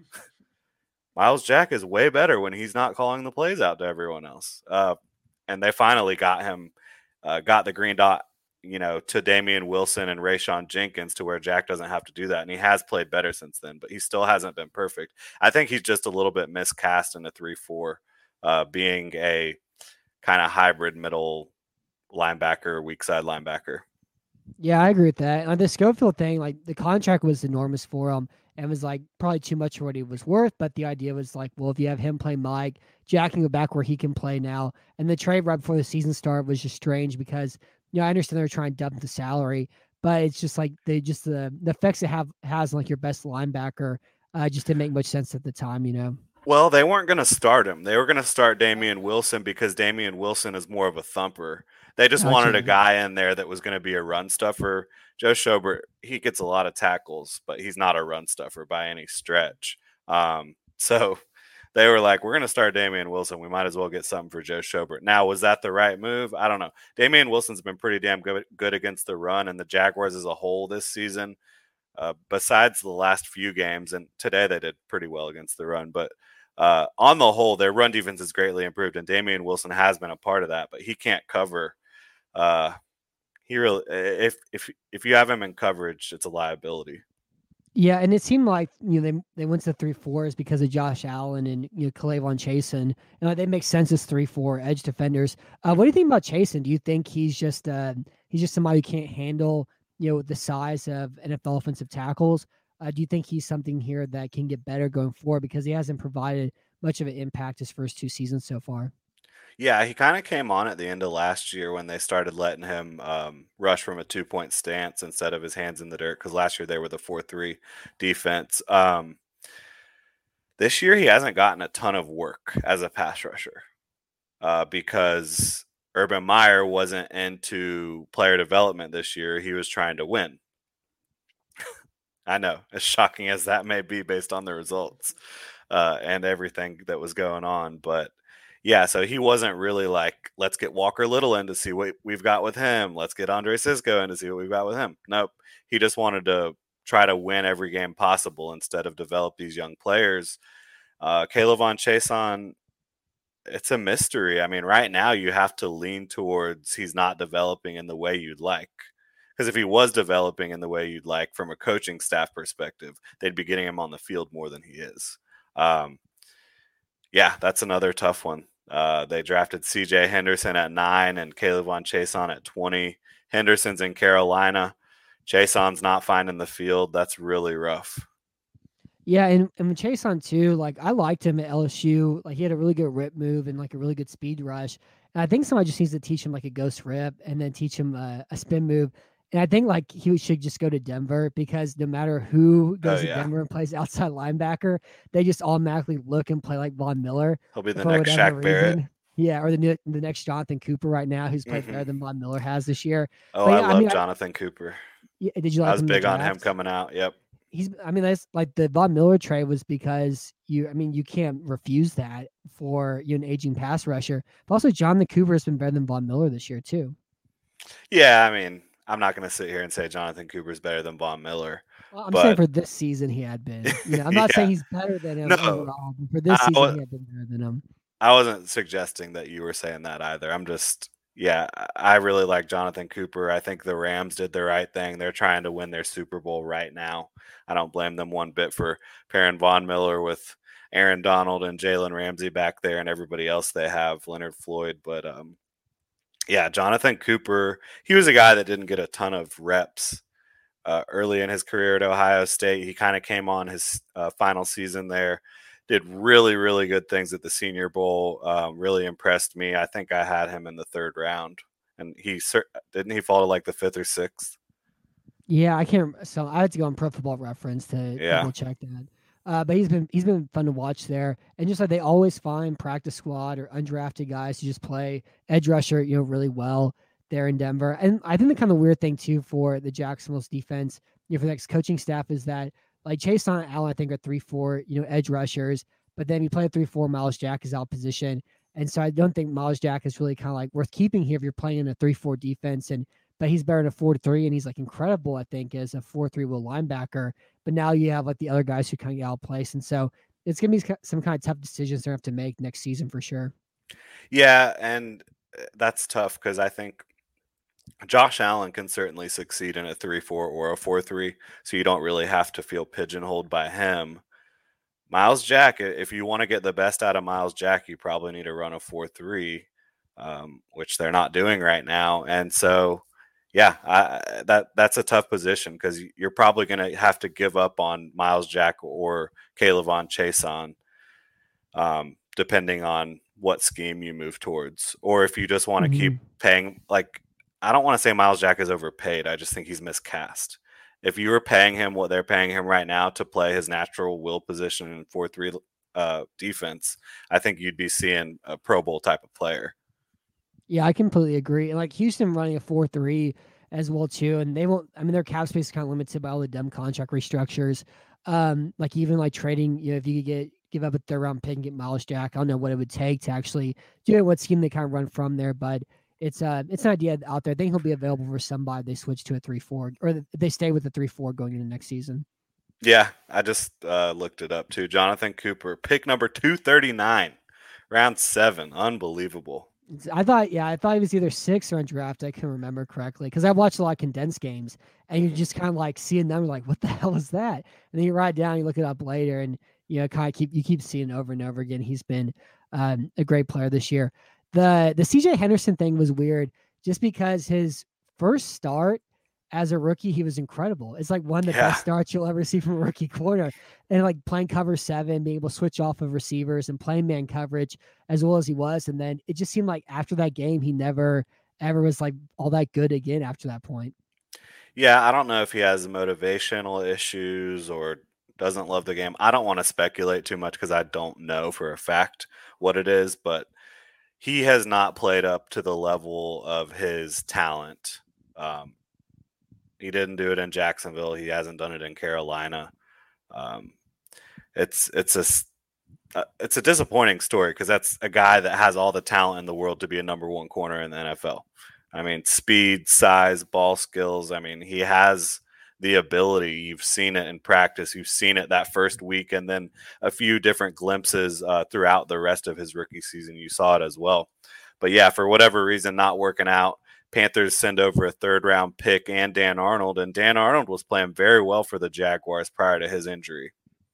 [SPEAKER 3] Miles Jack is way better when he's not calling the plays out to everyone else. And they finally got him, got the green dot, to Damian Wilson and Rayshon Jenkins to where Jack doesn't have to do that. And he has played better since then, but he still hasn't been perfect. I think he's just a little bit miscast in the 3-4. Being a kind of hybrid middle linebacker, weak side linebacker.
[SPEAKER 2] Yeah, I agree with that. On the Schofield thing, like the contract was enormous for him and was like probably too much for what he was worth. But the idea was like, well, if you have him play Mike, Jack can go back where he can play now. And the trade right before the season started was just strange because, I understand they're trying to dump the salary, but it's just like the effects it has on like your best linebacker just didn't make much sense at the time,
[SPEAKER 3] Well, they weren't going to start him. They were going to start Damian Wilson because Damian Wilson is more of a thumper. They just wanted a guy in there that was going to be a run stuffer. Joe Schobert, he gets a lot of tackles, but he's not a run stuffer by any stretch. So they were like, we're going to start Damian Wilson. We might as well get something for Joe Schobert. Now, was that the right move? I don't know. Damian Wilson's been pretty damn good against the run, and the Jaguars as a whole this season, besides the last few games, and today they did pretty well against the run, but on the whole, their run defense is greatly improved, and Damian Wilson has been a part of that, but he can't cover. He really, if you have him in coverage, it's a liability.
[SPEAKER 2] Yeah, and it seemed like they went to 3-4s because of Josh Allen and K'Lavon Chaisson, and they make sense as 3-4 edge defenders. What do you think about Chaisson? Do you think he's just somebody who can't handle the size of NFL offensive tackles? Do you think he's something here that can get better going forward because he hasn't provided much of an impact his first 2 seasons so far?
[SPEAKER 3] Yeah, he kind of came on at the end of last year when they started letting him rush from a 2-point stance instead of his hands in the dirt. Because last year they were the 4-3 defense. This year he hasn't gotten a ton of work as a pass rusher because Urban Meyer wasn't into player development this year. He was trying to win. I know, as shocking as that may be based on the results and everything that was going on. But yeah, so he wasn't really like, let's get Walker Little in to see what we've got with him. Let's get Andre Cisco in to see what we've got with him. Nope. He just wanted to try to win every game possible instead of develop these young players. K'Lavon Chaisson, it's a mystery. I mean, right now you have to lean towards he's not developing in the way you'd like. Because if he was developing in the way you'd like from a coaching staff perspective, they'd be getting him on the field more than he is. Yeah, that's another tough one. They drafted C.J. Henderson at 9 and K'Lavon Chaisson at 20. Henderson's in Carolina. Chaisson's not finding the field. That's really rough.
[SPEAKER 2] Yeah, and Chaisson too, like I liked him at LSU. Like he had a really good rip move and like a really good speed rush. And I think somebody just needs to teach him like a ghost rip and then teach him a spin move. And I think like he should just go to Denver because no matter who goes to Denver and plays outside linebacker, they just automatically look and play like Von Miller.
[SPEAKER 3] He'll be the next Shaq Barrett.
[SPEAKER 2] Yeah, or the next Jonathan Cooper right now, who's played better than Von Miller has this year.
[SPEAKER 3] Oh, I love Jonathan Cooper.
[SPEAKER 2] Yeah, did you like?
[SPEAKER 3] I was big on him coming out. Yep.
[SPEAKER 2] That's like the Von Miller trade was because you can't refuse that for an aging pass rusher. But also, Jonathan Cooper has been better than Von Miller this year too.
[SPEAKER 3] Yeah, I mean, I'm not going to sit here and say Jonathan Cooper's better than Von Miller.
[SPEAKER 2] Well, I'm saying for this season he had been. I'm not saying he's better than him overall, but for this season he had been better than him.
[SPEAKER 3] I wasn't suggesting that you were saying that either. I'm just, I really like Jonathan Cooper. I think the Rams did the right thing. They're trying to win their Super Bowl right now. I don't blame them one bit for pairing Von Miller with Aaron Donald and Jalen Ramsey back there and everybody else they have, Leonard Floyd. But Jonathan Cooper, he was a guy that didn't get a ton of reps early in his career at Ohio State. He kind of came on his final season there, did really, really good things at the Senior Bowl, really impressed me. I think I had him in the 3rd round, and didn't he fall to like the 5th or 6th?
[SPEAKER 2] Yeah, I can't. So I had to go on Pro Football Reference to double check that. But he's been fun to watch there, and just like they always find practice squad or undrafted guys to just play edge rusher, really well there in Denver. And I think the kind of weird thing too for the Jacksonville's defense, for the next coaching staff is that like Chaisson and Allen, I think are 3-4, edge rushers, but then you play a 3-4, Miles Jack is out position. And so I don't think Miles Jack is really kind of like worth keeping here if you're playing in a 3-4 defense. But he's better in a 4-3, and he's like incredible, I think, as a 4-3 will linebacker. But now you have like the other guys who kind of get outplaced. And so it's going to be some kind of tough decisions they have to make next season for sure.
[SPEAKER 3] Yeah, and that's tough because I think Josh Allen can certainly succeed in a 3-4 or a 4-3, so you don't really have to feel pigeonholed by him. Miles Jack, if you want to get the best out of Miles Jack, you probably need to run a 4-3, which they're not doing right now. And so, that's a tough position because you're probably going to have to give up on Miles Jack or K'Lavon Chaisson, depending on what scheme you move towards. Or if you just want to keep paying, like, I don't want to say Miles Jack is overpaid. I just think he's miscast. If you were paying him what they're paying him right now to play his natural will position in 4-3 defense, I think you'd be seeing a Pro Bowl type of player.
[SPEAKER 2] Yeah, I completely agree. And like Houston running a 4-3 as well too, and they won't. I mean, their cap space is kind of limited by all the dumb contract restructures. Like even like trading, if you could give up a 3rd round pick and get Miles Jack, I don't know what it would take to actually do it. What scheme they kind of run from there, but it's an idea out there. I think he'll be available for somebody. They switch to a 3-4, or they stay with the 3-4 going into next season.
[SPEAKER 3] Yeah, I just looked it up too. Jonathan Cooper, pick number 239, round 7. Unbelievable.
[SPEAKER 2] I thought he was either 6 or undrafted. I couldn't remember correctly because I watched a lot of condensed games, and you're just kind of like seeing them like, what the hell is that? And then you write it down, you look it up later, and kind of keep seeing it over and over again. He's been a great player this year. The CJ Henderson thing was weird just because his first start as a rookie, he was incredible. It's like one of the
[SPEAKER 3] Yeah.
[SPEAKER 2] best starts you'll ever see from a rookie corner. And like playing cover 7, being able to switch off of receivers and playing man coverage as well as he was. And then it just seemed like after that game, he never ever was like all that good again after that point.
[SPEAKER 3] Yeah, I don't know if he has motivational issues or doesn't love the game. I don't want to speculate too much because I don't know for a fact what it is, but he has not played up to the level of his talent. Um, he didn't do it in Jacksonville. He hasn't done it in Carolina. Um, it's a disappointing story because that's a guy that has all the talent in the world to be a number 1 corner in the NFL. I mean, speed, size, ball skills. I mean, he has the ability. You've seen it in practice. You've seen it that first week, and then a few different glimpses throughout the rest of his rookie season. You saw it as well. But yeah, for whatever reason, not working out. Panthers send over a 3rd-round pick and Dan Arnold, and Dan Arnold was playing very well for the Jaguars prior to his injury.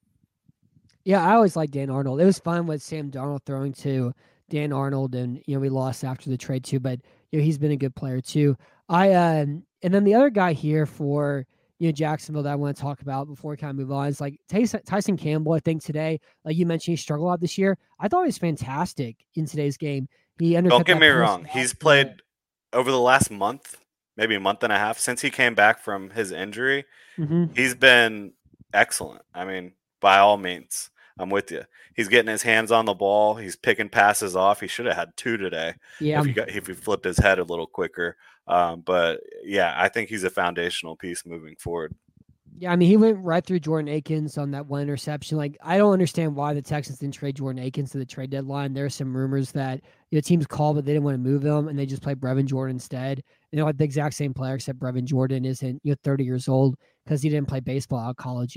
[SPEAKER 2] Yeah, I always liked Dan Arnold. It was fun with Sam Darnold throwing to Dan Arnold, and we lost after the trade too, but he's been a good player too. And then the other guy here for Jacksonville that I want to talk about before we kind of move on is like Tyson Campbell. I think today, like you mentioned, he struggled a lot this year. I thought he was fantastic in today's game.
[SPEAKER 3] Don't get me wrong. He's played over the last month, maybe a month and a half since he came back from his injury.
[SPEAKER 2] Mm-hmm.
[SPEAKER 3] He's been excellent. I mean, by all means, I'm with you. He's getting his hands on the ball. He's picking passes off. He should have had 2 today.
[SPEAKER 2] Yeah.
[SPEAKER 3] If he flipped his head a little quicker. But yeah, I think he's a foundational piece moving forward.
[SPEAKER 2] Yeah, I mean, he went right through Jordan Akins on that one interception. Like, I don't understand why the Texans didn't trade Jordan Akins to the trade deadline. There are some rumors that teams called, but they didn't want to move him, and they just played Brevin Jordan instead. Like the exact same player, except Brevin Jordan isn't 30 years old because he didn't play baseball out of college,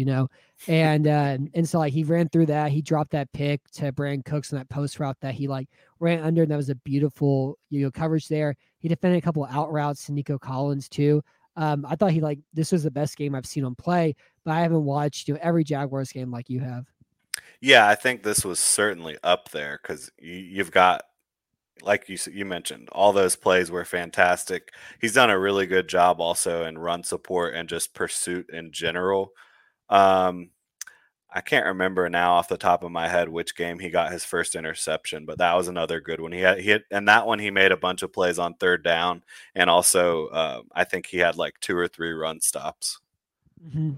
[SPEAKER 2] and so like he ran through that. He dropped that pick to Brandon Cooks on that post route that he like ran under, and that was a beautiful coverage there. He defended a couple of out routes to Nico Collins too. I thought this was the best game I've seen him play, but I haven't watched every Jaguars game like you have.
[SPEAKER 3] Yeah, I think this was certainly up there because you've got, like you mentioned, all those plays were fantastic. He's done a really good job also in run support and just pursuit in general. I can't remember now off the top of my head which game he got his first interception, but that was another good one. He had, and that one he made a bunch of plays on 3rd down, and also I think he had like 2 or 3 run stops.
[SPEAKER 2] Mm-hmm.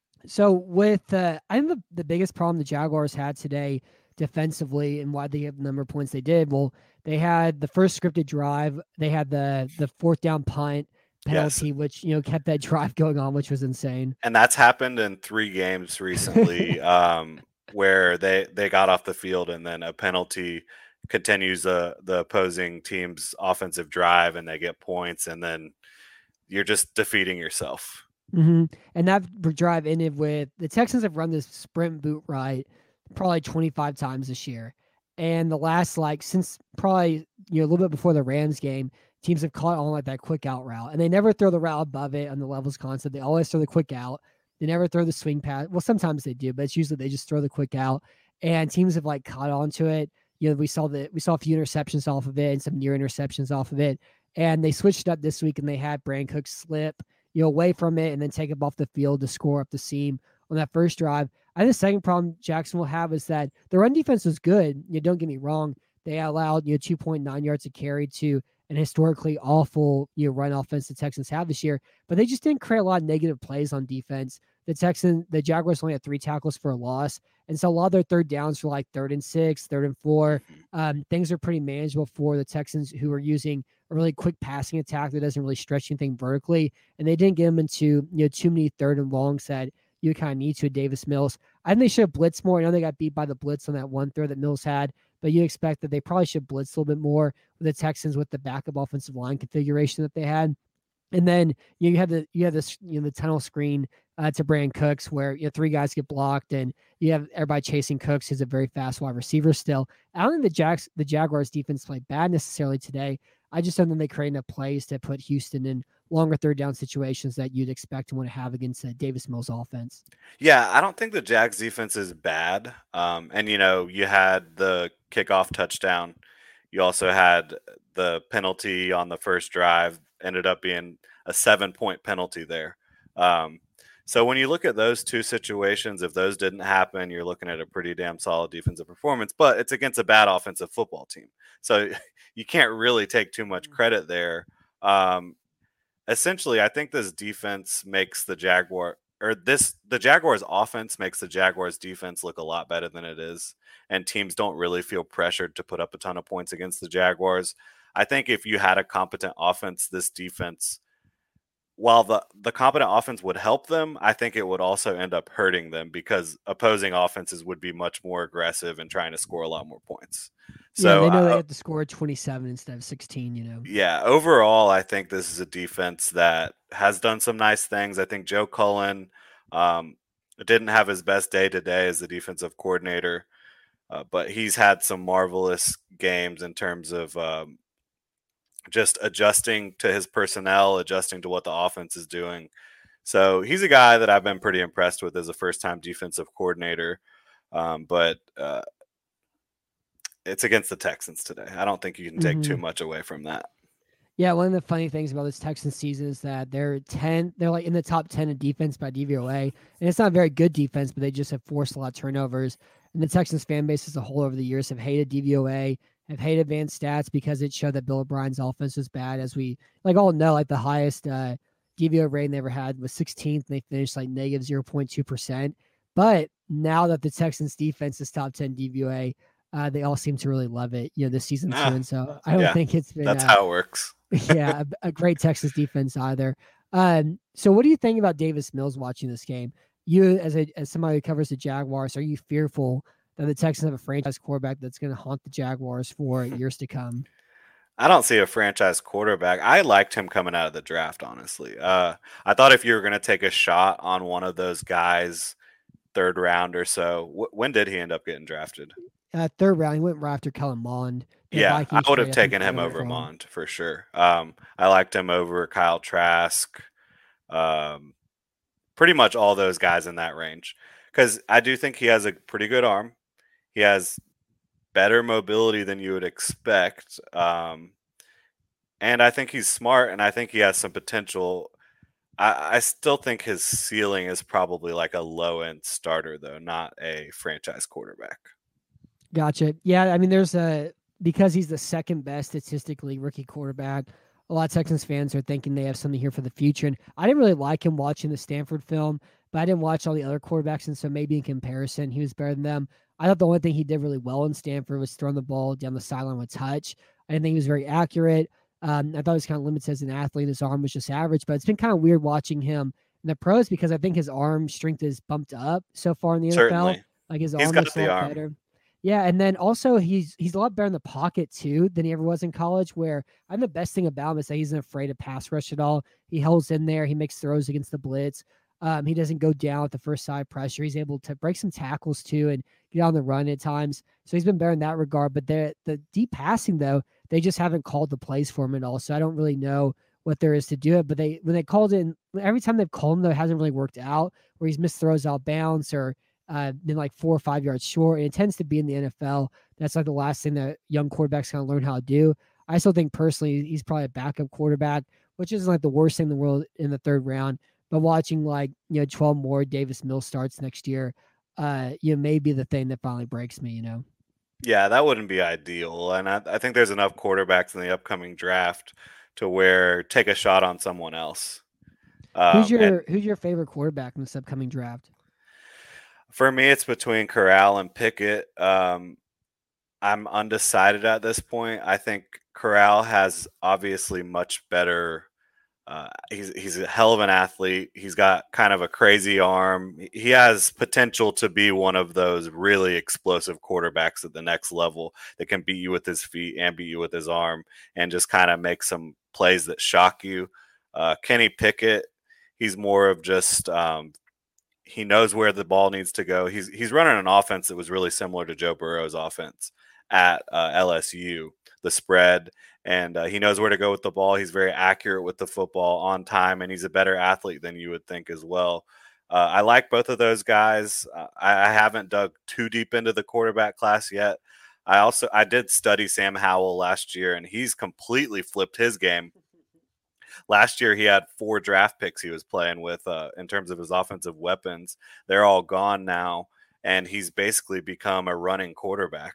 [SPEAKER 2] So with I think the biggest problem the Jaguars had today defensively and why they have the number of points they did. Well, they had the first scripted drive. They had the 4th down punt penalty, yes, which kept that drive going on, which was insane.
[SPEAKER 3] And that's happened in 3 games recently, where they got off the field and then a penalty continues the opposing team's offensive drive and they get points, and then you're just defeating yourself.
[SPEAKER 2] Mm-hmm. And that drive ended with the Texans have run this sprint boot right probably 25 times this year, and the last since probably a little bit before the Rams game, teams have caught on like that quick out route, and they never throw the route above it on the levels concept. They always throw the quick out. They never throw the swing pass. Well, sometimes they do, but it's usually they just throw the quick out, and teams have caught on to it. We saw a few interceptions off of it and some near interceptions off of it, and they switched up this week and they had Brandon Cooks slip away from it and then take it off the field to score up the seam on that first drive. I think the second problem Jackson will have is that the run defense was good. Don't get me wrong. They allowed 2.9 yards a carry to an historically awful run offense the Texans have this year, but they just didn't create a lot of negative plays on defense. The Jaguars only had 3 tackles for a loss, and so a lot of their 3rd downs were like 3rd and 6, 3rd and 4. Things are pretty manageable for the Texans, who are using a really quick passing attack that doesn't really stretch anything vertically, and they didn't get them into too many 3rd and longs that you kind of need to. Davis Mills, I think they should have blitzed more. I know they got beat by the blitz on that one throw that Mills had, but you expect that they probably should blitz a little bit more with the Texans with the backup offensive line configuration that they had. And then you have this the tunnel screen to Brandon Cooks where 3 guys get blocked and you have everybody chasing Cooks, who's a very fast wide receiver still. I don't think the Jaguars defense played bad necessarily today. I just don't think they created enough plays to put Houston in longer 3rd down situations that you'd expect and want to have against Davis Mills offense.
[SPEAKER 3] Yeah, I don't think the Jags defense is bad. And you had the kickoff touchdown. You also had the penalty on the first drive. ended up being a 7-point penalty there. So when you look at those two situations, if those didn't happen, you're looking at a pretty damn solid defensive performance, but it's against a bad offensive football team. So you can't really take too much credit there. Essentially, I think this defense makes the Jaguars offense makes the Jaguars defense look a lot better than it is. And teams don't really feel pressured to put up a ton of points against the Jaguars. I think if you had a competent offense, this defense, while the competent offense would help them, I think it would also end up hurting them because opposing offenses would be much more aggressive and trying to score a lot more points. So
[SPEAKER 2] they know they have to score 27 instead of 16,
[SPEAKER 3] Yeah, overall, I think this is a defense that has done some nice things. I think Joe Cullen didn't have his best day today as the defensive coordinator, but he's had some marvelous games in terms of just adjusting to his personnel, adjusting to what the offense is doing. So he's a guy that I've been pretty impressed with as a first-time defensive coordinator. But it's against the Texans today. I don't think you can take too much away from that.
[SPEAKER 2] Yeah, one of the funny things about this Texans season is that they're like in the top 10 in defense by DVOA, and it's not very good defense, but they just have forced a lot of turnovers. And the Texans fan base as a whole over the years have hated DVOA, have hated advanced stats because it showed that Bill O'Brien's offense was bad. As we all know, like the highest DVOA rating they ever had was 16th, and they finished like negative 0.2%. But now that the Texans defense is top 10 DVOA, they all seem to really love it, this season too. And so I don't think it's been
[SPEAKER 3] that's how it works.
[SPEAKER 2] yeah, a great Texas defense either. So what do you think about Davis Mills watching this game? You, as somebody who covers the Jaguars, are you fearful that the Texans have a franchise quarterback that's going to haunt the Jaguars for years to come?
[SPEAKER 3] I don't see a franchise quarterback. I liked him coming out of the draft, honestly. I thought if you were going to take a shot on one of those guys, third round or so, when did he end up getting drafted?
[SPEAKER 2] Third round, he went right after Kellen Mond.
[SPEAKER 3] Yeah, I would have taken him over Mond for sure. I liked him over Kyle Trask. Pretty much all those guys in that range. Because I do think he has a pretty good arm. He has better mobility than you would expect. And I think he's smart, and I think he has some potential. I still think his ceiling is probably like a low-end starter, though, not a franchise quarterback.
[SPEAKER 2] Gotcha. Yeah, I mean, because he's the second best statistically rookie quarterback, a lot of Texans fans are thinking they have something here for the future. And I didn't really like him watching the Stanford film, but I didn't watch all the other quarterbacks, and so maybe in comparison, he was better than them. I thought the only thing he did really well in Stanford was throwing the ball down the sideline with touch. I didn't think he was very accurate. I thought he was kind of limited as an athlete. His arm was just average, but it's been kind of weird watching him in the pros because I think his arm strength is bumped up so far in the
[SPEAKER 3] Certainly.
[SPEAKER 2] NFL. Like his arm looks a lot better. Yeah, and then also he's a lot better in the pocket too than he ever was in college. Where I think the best thing about him is that he's not afraid to pass rush at all. He holds in there. He makes throws against the blitz. He doesn't go down at the first side pressure. He's able to break some tackles too and get on the run at times. So he's been better in that regard. But the deep passing though, they just haven't called the plays for him at all. So I don't really know what there is to do it. But when they called it, every time they've called him though, it hasn't really worked out. Where he's missed throws out of bounds or been like 4 or 5 yards short. And it tends to be in the NFL. That's like the last thing that young quarterbacks kind of learn how to do. I still think personally he's probably a backup quarterback, which isn't like the worst thing in the world in the third round. But watching 12 more Davis Mills starts next year, may be the thing that finally breaks me,
[SPEAKER 3] Yeah, that wouldn't be ideal. And I think there's enough quarterbacks in the upcoming draft to where take a shot on someone else.
[SPEAKER 2] Who's your favorite quarterback in this upcoming draft?
[SPEAKER 3] For me, it's between Corral and Pickett. I'm undecided at this point. I think Corral has obviously much better. He's a hell of an athlete. He's got kind of a crazy arm. He has potential to be one of those really explosive quarterbacks at the next level that can beat you with his feet and beat you with his arm and just kind of make some plays that shock you. Kenny Pickett, he's more of just he knows where the ball needs to go. He's running an offense that was really similar to Joe Burrow's offense at LSU, the spread, and he knows where to go with the ball. He's very accurate with the football on time, and he's a better athlete than you would think as well. I like both of those guys. I haven't dug too deep into the quarterback class yet. I did study Sam Howell last year, and he's completely flipped his game. last year he had 4 draft picks he was playing with in terms of his offensive weapons. They're all gone now, and he's basically become a running quarterback.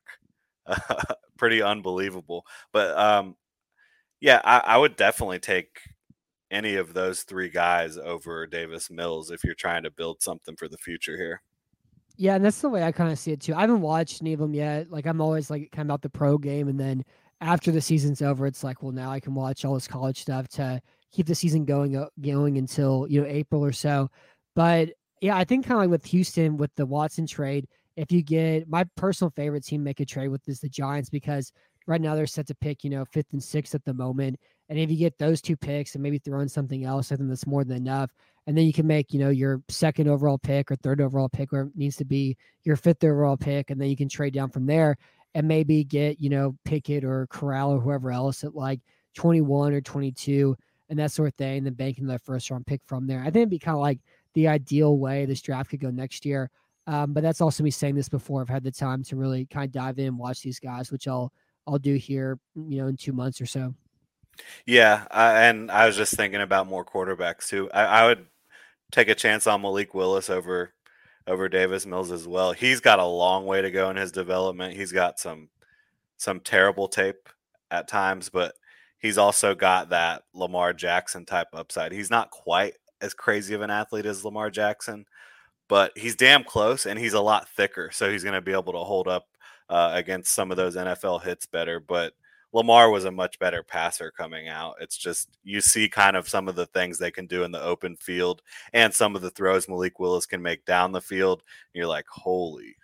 [SPEAKER 3] Pretty unbelievable. But yeah, I would definitely take any of those 3 guys over Davis Mills if you're trying to build something for the future here.
[SPEAKER 2] Yeah, and that's the way I kind of see it too. I haven't watched any of them yet. Like I'm always like kind of about the pro game, and then after the season's over, it's like, well, now I can watch all this college stuff to keep the season going until April or so. But yeah, I think kind of like with Houston with the Watson trade, if you get my personal favorite team make a trade with is the Giants because right now they're set to pick 5th and 6th at the moment, and if you get those 2 picks and maybe throw in something else, I think that's more than enough. And then you can make, your 2nd overall pick or 3rd overall pick, or it needs to be your 5th overall pick. And then you can trade down from there and maybe get, Pickett or Corral or whoever else at like 21 or 22 and that sort of thing. And then banking the 1st round pick from there. I think it'd be kind of like the ideal way this draft could go next year. But that's also me saying this before I've had the time to really kind of dive in and watch these guys, which I'll do here, in 2 months or so.
[SPEAKER 3] Yeah. And I was just thinking about more quarterbacks too. I would take a chance on Malik Willis over Davis Mills as well. He's got a long way to go in his development. He's got some terrible tape at times, but he's also got that Lamar Jackson type upside. He's not quite as crazy of an athlete as Lamar Jackson, but he's damn close, and he's a lot thicker, so he's going to be able to hold up against some of those NFL hits better. But Lamar was a much better passer coming out. It's just you see kind of some of the things they can do in the open field and some of the throws Malik Willis can make down the field. And you're like, holy.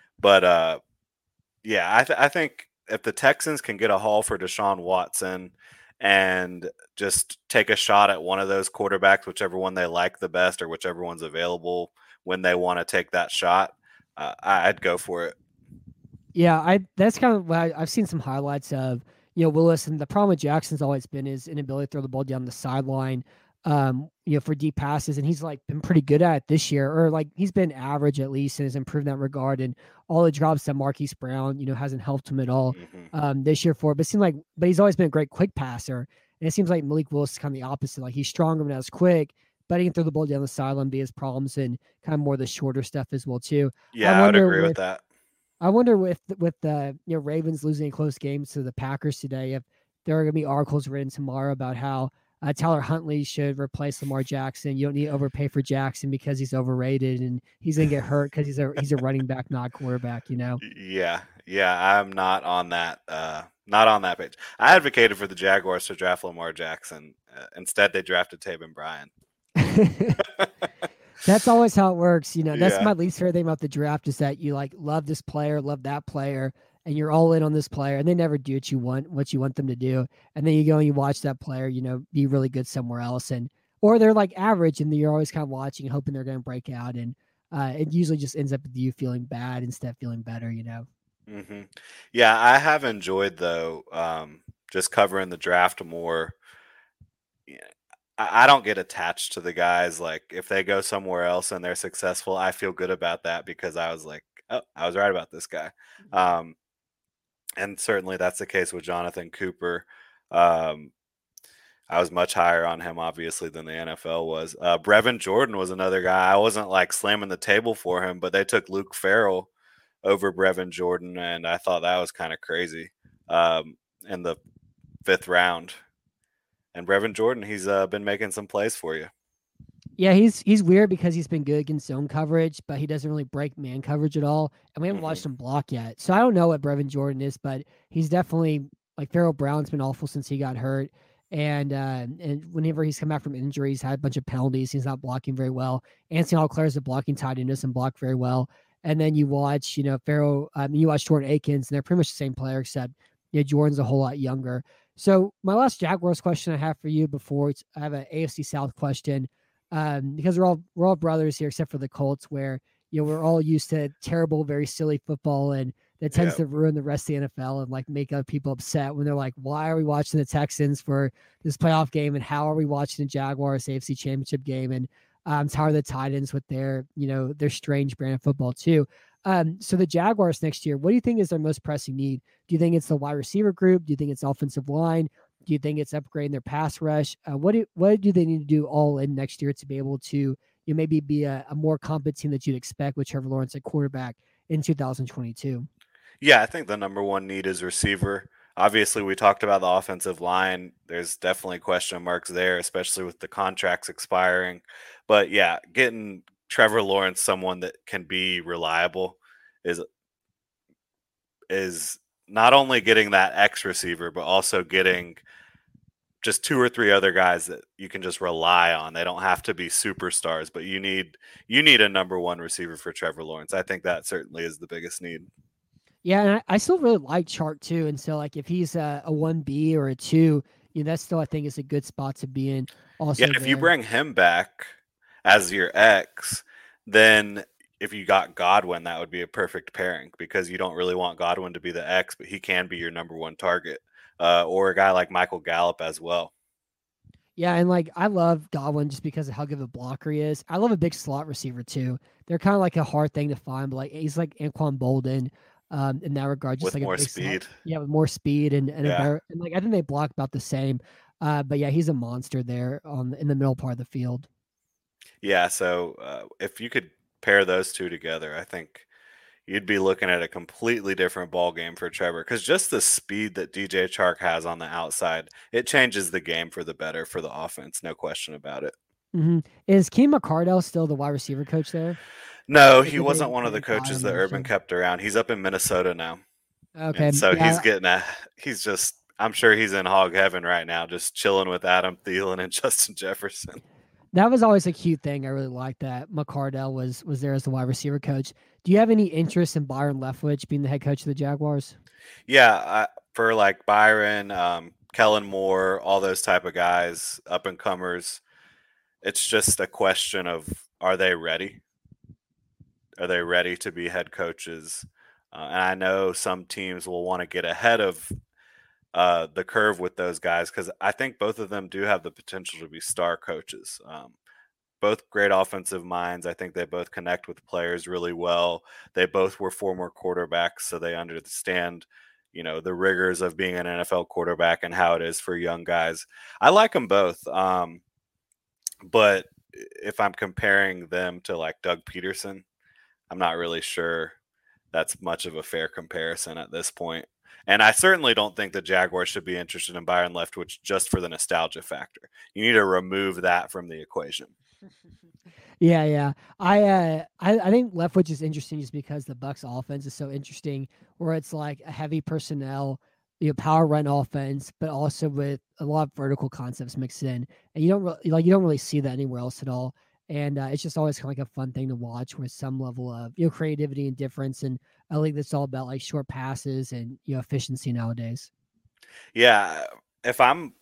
[SPEAKER 3] But yeah, I think if the Texans can get a haul for Deshaun Watson and just take a shot at one of those quarterbacks, whichever one they like the best or whichever one's available when they want to take that shot, I'd go for it.
[SPEAKER 2] Yeah, that's kind of what I've seen some highlights of, Willis, and the problem with Jackson's always been his inability to throw the ball down the sideline, for deep passes, and he's like been pretty good at it this year, or like he's been average at least, and has improved in that regard. And all the drops that Marquise Brown, hasn't helped him at all this year for. But he's always been a great quick passer, and it seems like Malik Willis is kind of the opposite. Like he's stronger and as quick, but he can throw the ball down the sideline, be his problems, and kind of more the shorter stuff as well too.
[SPEAKER 3] Yeah, I would agree with that.
[SPEAKER 2] I wonder with the Ravens losing close games to the Packers today, if there are going to be articles written tomorrow about how Tyler Huntley should replace Lamar Jackson. You don't need to overpay for Jackson because he's overrated and he's going to get hurt because he's a running back, not quarterback.
[SPEAKER 3] Yeah, I'm not on that. Not on that page. I advocated for the Jaguars to draft Lamar Jackson. Instead, they drafted Taven Bryan.
[SPEAKER 2] That's always how it works. That's my least favorite thing about the draft is that you like love this player, love that player, and you're all in on this player, and they never do what you want them to do. And then you go and you watch that player, be really good somewhere else, or they're like average, and you're always kind of watching, hoping they're going to break out, and it usually just ends up with you feeling bad instead of feeling better.
[SPEAKER 3] Mm-hmm. Yeah, I have enjoyed though just covering the draft more. I don't get attached to the guys. Like if they go somewhere else and they're successful, I feel good about that because I was like, oh, I was right about this guy. And certainly that's the case with Jonathan Cooper. I was much higher on him, obviously, than the NFL was. Brevin Jordan was another guy. I wasn't like slamming the table for him, but they took Luke Farrell over Brevin Jordan, and I thought that was kind of crazy in the 5th round. And Brevin Jordan, he's been making some plays for you.
[SPEAKER 2] Yeah, he's weird because he's been good against zone coverage, but he doesn't really break man coverage at all. And we haven't watched him block yet. So I don't know what Brevin Jordan is, but he's definitely like Farrell Brown's been awful since he got hurt. And whenever he's come back from injury, he's had a bunch of penalties. He's not blocking very well. Anthony Auclair is a blocking tight end, doesn't block very well. And then you watch, Farrell, you watch Jordan Akins, and they're pretty much the same player, except Jordan's a whole lot younger. So my last Jaguars question I have for you before I have an AFC South question, because we're all brothers here except for the Colts, where we're all used to terrible, very silly football, and that tends to ruin the rest of the NFL and like make other people upset when they're like, why are we watching the Texans for this playoff game, and how are we watching the Jaguars AFC Championship game, and I'm tired of the Titans with their their strange brand of football too. So the Jaguars next year, what do you think is their most pressing need? Do you think it's the wide receiver group? Do you think it's offensive line? Do you think it's upgrading their pass rush? What do they need to do all in next year to be able to maybe be a more competent team that you'd expect with Trevor Lawrence at quarterback in 2022?
[SPEAKER 3] Yeah, I think the number one need is receiver. Obviously, we talked about the offensive line. There's definitely question marks there, especially with the contracts expiring. But yeah, getting Trevor Lawrence, someone that can be reliable, is not only getting that X receiver, but also getting just 2 or 3 other guys that you can just rely on. They don't have to be superstars, but you need a number one receiver for Trevor Lawrence. I think that certainly is the biggest need.
[SPEAKER 2] Yeah, and I still really like Chark too. And so, like, if he's a 1B or a 2, that still I think is a good spot to be in. Also,
[SPEAKER 3] yeah, if you bring him back as your X, then if you got Godwin, that would be a perfect pairing because you don't really want Godwin to be the X, but he can be your number one target, or a guy like Michael Gallup as well.
[SPEAKER 2] Yeah, and like I love Godwin just because of how good of a blocker he is. I love a big slot receiver too. They're kind of like a hard thing to find, but like he's like Anquan Bolden in that regard, just
[SPEAKER 3] with
[SPEAKER 2] like
[SPEAKER 3] more
[SPEAKER 2] a big
[SPEAKER 3] speed.
[SPEAKER 2] Slot. Yeah, with more speed and a better, and like I think they block about the same. But yeah, he's a monster there in the middle part of the field.
[SPEAKER 3] Yeah, so if you could pair those two together, I think you'd be looking at a completely different ball game for Trevor because just the speed that DJ Chark has on the outside, it changes the game for the better for the offense, no question about it.
[SPEAKER 2] Mm-hmm. Is Keem McCardell still the wide receiver coach there?
[SPEAKER 3] No, he wasn't one of the coaches that Urban kept around. He's up in Minnesota now.
[SPEAKER 2] Okay,
[SPEAKER 3] and so he's just, I'm sure he's in hog heaven right now, just chilling with Adam Thielen and Justin Jefferson.
[SPEAKER 2] That was always a cute thing. I really liked that McCardell was there as the wide receiver coach. Do you have any interest in Byron Leftwich being the head coach of the Jaguars?
[SPEAKER 3] Yeah, for like Byron, Kellen Moore, all those type of guys, up and comers. It's just a question of, are they ready? Are they ready to be head coaches? And I know some teams will want to get ahead of the curve with those guys because I think both of them do have the potential to be star coaches. Both great offensive minds. I think they both connect with players really well. They both were former quarterbacks, so they understand, the rigors of being an NFL quarterback and how it is for young guys. I like them both. But if I'm comparing them to like Doug Peterson, I'm not really sure that's much of a fair comparison at this point. And I certainly don't think the Jaguars should be interested in Byron Leftwich just for the nostalgia factor. You need to remove that from the equation.
[SPEAKER 2] Yeah. I think Leftwich is interesting just because the Bucs offense is so interesting, where it's like a heavy personnel, power run offense, but also with a lot of vertical concepts mixed in, and you don't really see that anywhere else at all. And it's just always kind of like a fun thing to watch with some level of creativity and difference. And I think that's all about like short passes and efficiency nowadays.
[SPEAKER 3] Yeah, if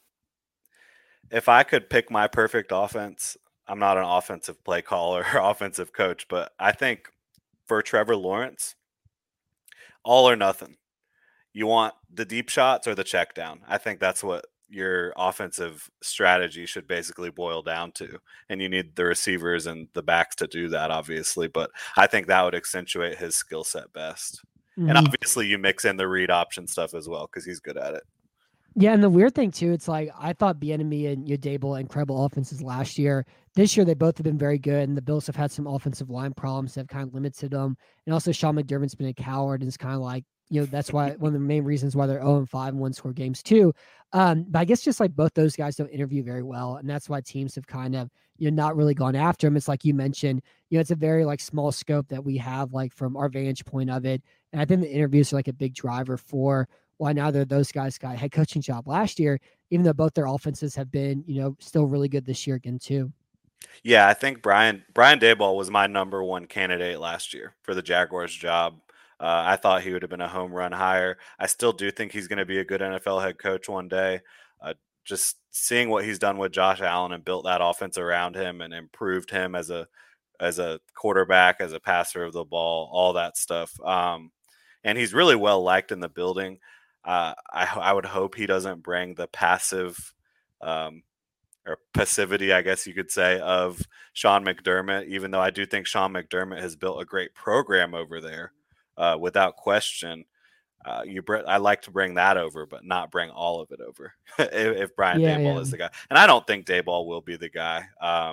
[SPEAKER 3] I could pick my perfect offense, I'm not an offensive play caller or offensive coach, but I think for Trevor Lawrence, all or nothing. You want the deep shots or the check down. I think that's what your offensive strategy should basically boil down to. And you need the receivers and the backs to do that, obviously. But I think that would accentuate his skill set best. Mm-hmm. And obviously you mix in the read option stuff as well because he's good at it.
[SPEAKER 2] Yeah, and the weird thing too, it's like I thought Bieniemy and Dable incredible offenses last year. This year they both have been very good, and the Bills have had some offensive line problems that have kind of limited them. And also Sean McDermott's been a coward, and it's kind of like that's why one of the main reasons why they're 0-5 and 1-score games too. But I guess just like both those guys don't interview very well, and that's why teams have kind of not really gone after them. It's like you mentioned, it's a very like small scope that we have like from our vantage point of it, and I think the interviews are like a big driver for why neither of those guys got a head coaching job last year, even though both their offenses have been, still really good this year again too.
[SPEAKER 3] Yeah, I think Brian Daboll was my number one candidate last year for the Jaguars job. I thought he would have been a home run hire. I still do think he's going to be a good NFL head coach one day. Just seeing what he's done with Josh Allen and built that offense around him and improved him as a quarterback, as a passer of the ball, all that stuff. And he's really well liked in the building. I would hope he doesn't bring the passive or passivity, I guess you could say, of Sean McDermott, even though I do think Sean McDermott has built a great program over there without question. I like to bring that over, but not bring all of it over. if Brian
[SPEAKER 2] Yeah,
[SPEAKER 3] Daboll
[SPEAKER 2] yeah.
[SPEAKER 3] is the guy, and I don't think Daboll will be the guy.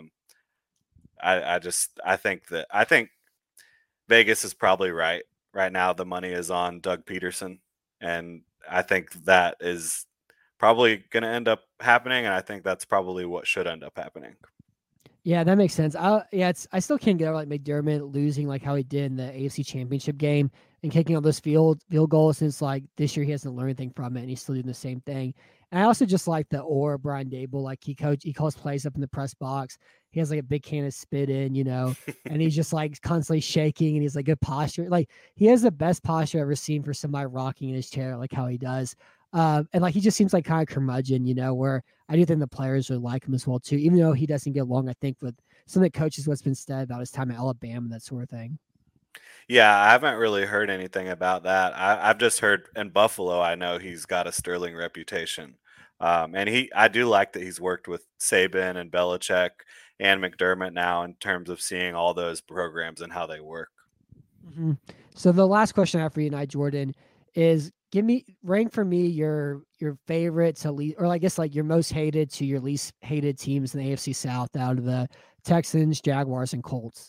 [SPEAKER 3] I think Vegas is probably right now. The money is on Doug Peterson, and I think that is probably going to end up happening, and I think that's probably what should end up happening.
[SPEAKER 2] Yeah, that makes sense. I still can't get over like McDermott losing like how he did in the AFC Championship game and kicking all those field goals since like this year he hasn't learned anything from it and he's still doing the same thing. And I also just like the aura of Brian Daboll. Like he calls plays up in the press box. He has like a big can of spit in, and he's just like constantly shaking and he's like good posture. Like he has the best posture I've ever seen for somebody rocking in his chair, like how he does. And like he just seems like kind of curmudgeon, where I do think the players would like him as well too, even though he doesn't get along, I think, with some of the coaches what's been said about his time at Alabama, that sort of thing.
[SPEAKER 3] Yeah, I haven't really heard anything about that. I've just heard in Buffalo, I know he's got a sterling reputation. And I do like that he's worked with Saban and Belichick and McDermott now in terms of seeing all those programs and how they work.
[SPEAKER 2] Mm-hmm. So the last question I have for you tonight, Jordan, is rank for me your favorite to least, or I guess like your most hated to your least hated teams in the AFC South out of the Texans, Jaguars, and Colts.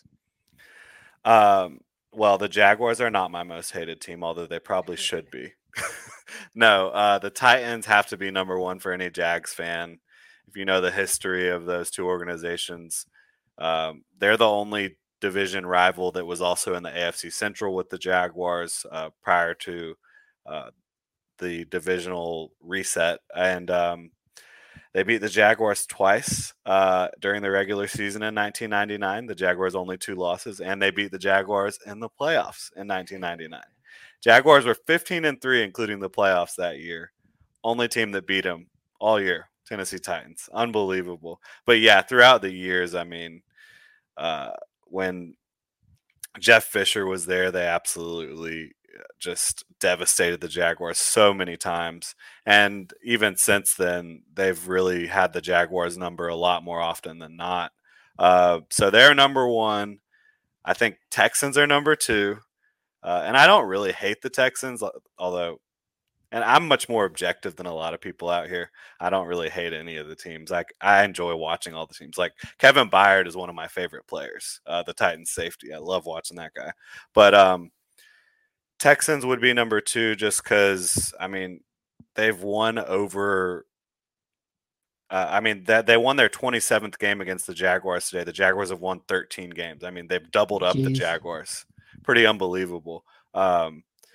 [SPEAKER 3] Well, the Jaguars are not my most hated team, although they probably should be. No, the Titans have to be number one for any Jags fan. If you know the history of those two organizations, they're the only division rival that was also in the AFC Central with the Jaguars prior to the divisional reset. And they beat the Jaguars twice during the regular season in 1999. The Jaguars only 2 losses, and they beat the Jaguars in the playoffs in 1999. Jaguars were 15-3, including the playoffs that year. Only team that beat them all year, Tennessee Titans. Unbelievable. But yeah, throughout the years, I mean, when Jeff Fisher was there, they absolutely just devastated the Jaguars so many times. And even since then, they've really had the Jaguars number a lot more often than not. So they're number one. I think Texans are number two. And I don't really hate the Texans, although, and I'm much more objective than a lot of people out here. I don't really hate any of the teams. I enjoy watching all the teams. Like Kevin Byard is one of my favorite players, the Titans safety. I love watching that guy. But Texans would be number two just because, I mean, they've won over they won their 27th game against the Jaguars today. The Jaguars have won 13 games. I mean, they've doubled up the Jaguars. Pretty unbelievable. I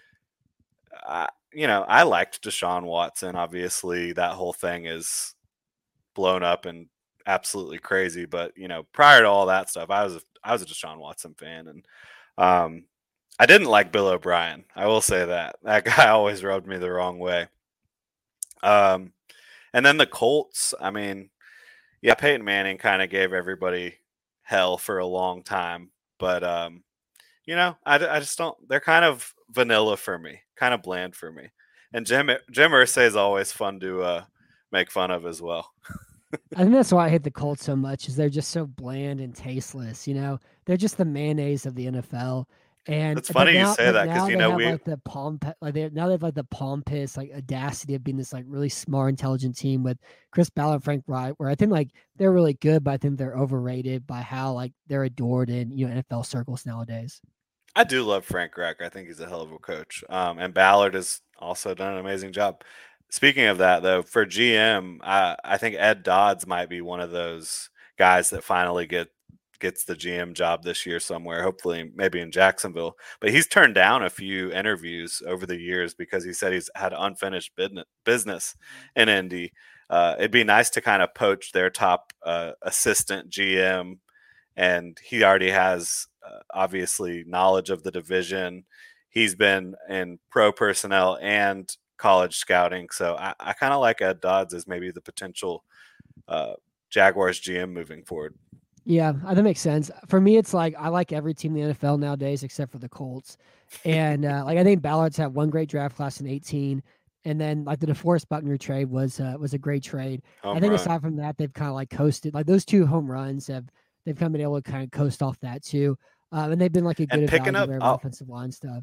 [SPEAKER 3] liked Deshaun Watson. Obviously, that whole thing is blown up and absolutely crazy. But prior to all that stuff, I was a Deshaun Watson fan, and I didn't like Bill O'Brien. I will say that guy always rubbed me the wrong way. And then the Colts. I mean, yeah, Peyton Manning kind of gave everybody hell for a long time, but I just don't. They're kind of vanilla for me, kind of bland for me. And Jim Irsay is always fun to make fun of as well.
[SPEAKER 2] I think that's why I hate the Colts so much, is they're just so bland and tasteless. They're just the mayonnaise of the NFL. And
[SPEAKER 3] it's funny you say that because
[SPEAKER 2] they have like the now they have like the pompous like audacity of being this like really smart, intelligent team with Chris Ballard and Frank Reich, where I think like they're really good, but I think they're overrated by how like they're adored in NFL circles nowadays.
[SPEAKER 3] I do love Frank Reich. I think he's a hell of a coach. And Ballard has also done an amazing job. Speaking of that, though, for GM, I think Ed Dodds might be one of those guys that finally gets the GM job this year somewhere, hopefully maybe in Jacksonville. But he's turned down a few interviews over the years because he said he's had unfinished business in Indy. It'd be nice to kind of poach their top assistant GM, and he already has obviously knowledge of the division. He's been in pro personnel and college scouting. So I kind of like Ed Dodds as maybe the potential Jaguars GM moving forward.
[SPEAKER 2] Yeah, that makes sense. For me, it's like I like every team in the NFL nowadays except for the Colts. And I think Ballard's had one great draft class in 2018. And then like the DeForest Buckner trade was a great trade. I think aside from that, they've kind of like coasted. Like those 2 home runs they've come been able to kind of coast off that too. And they've been like a good evaluator of offensive line stuff.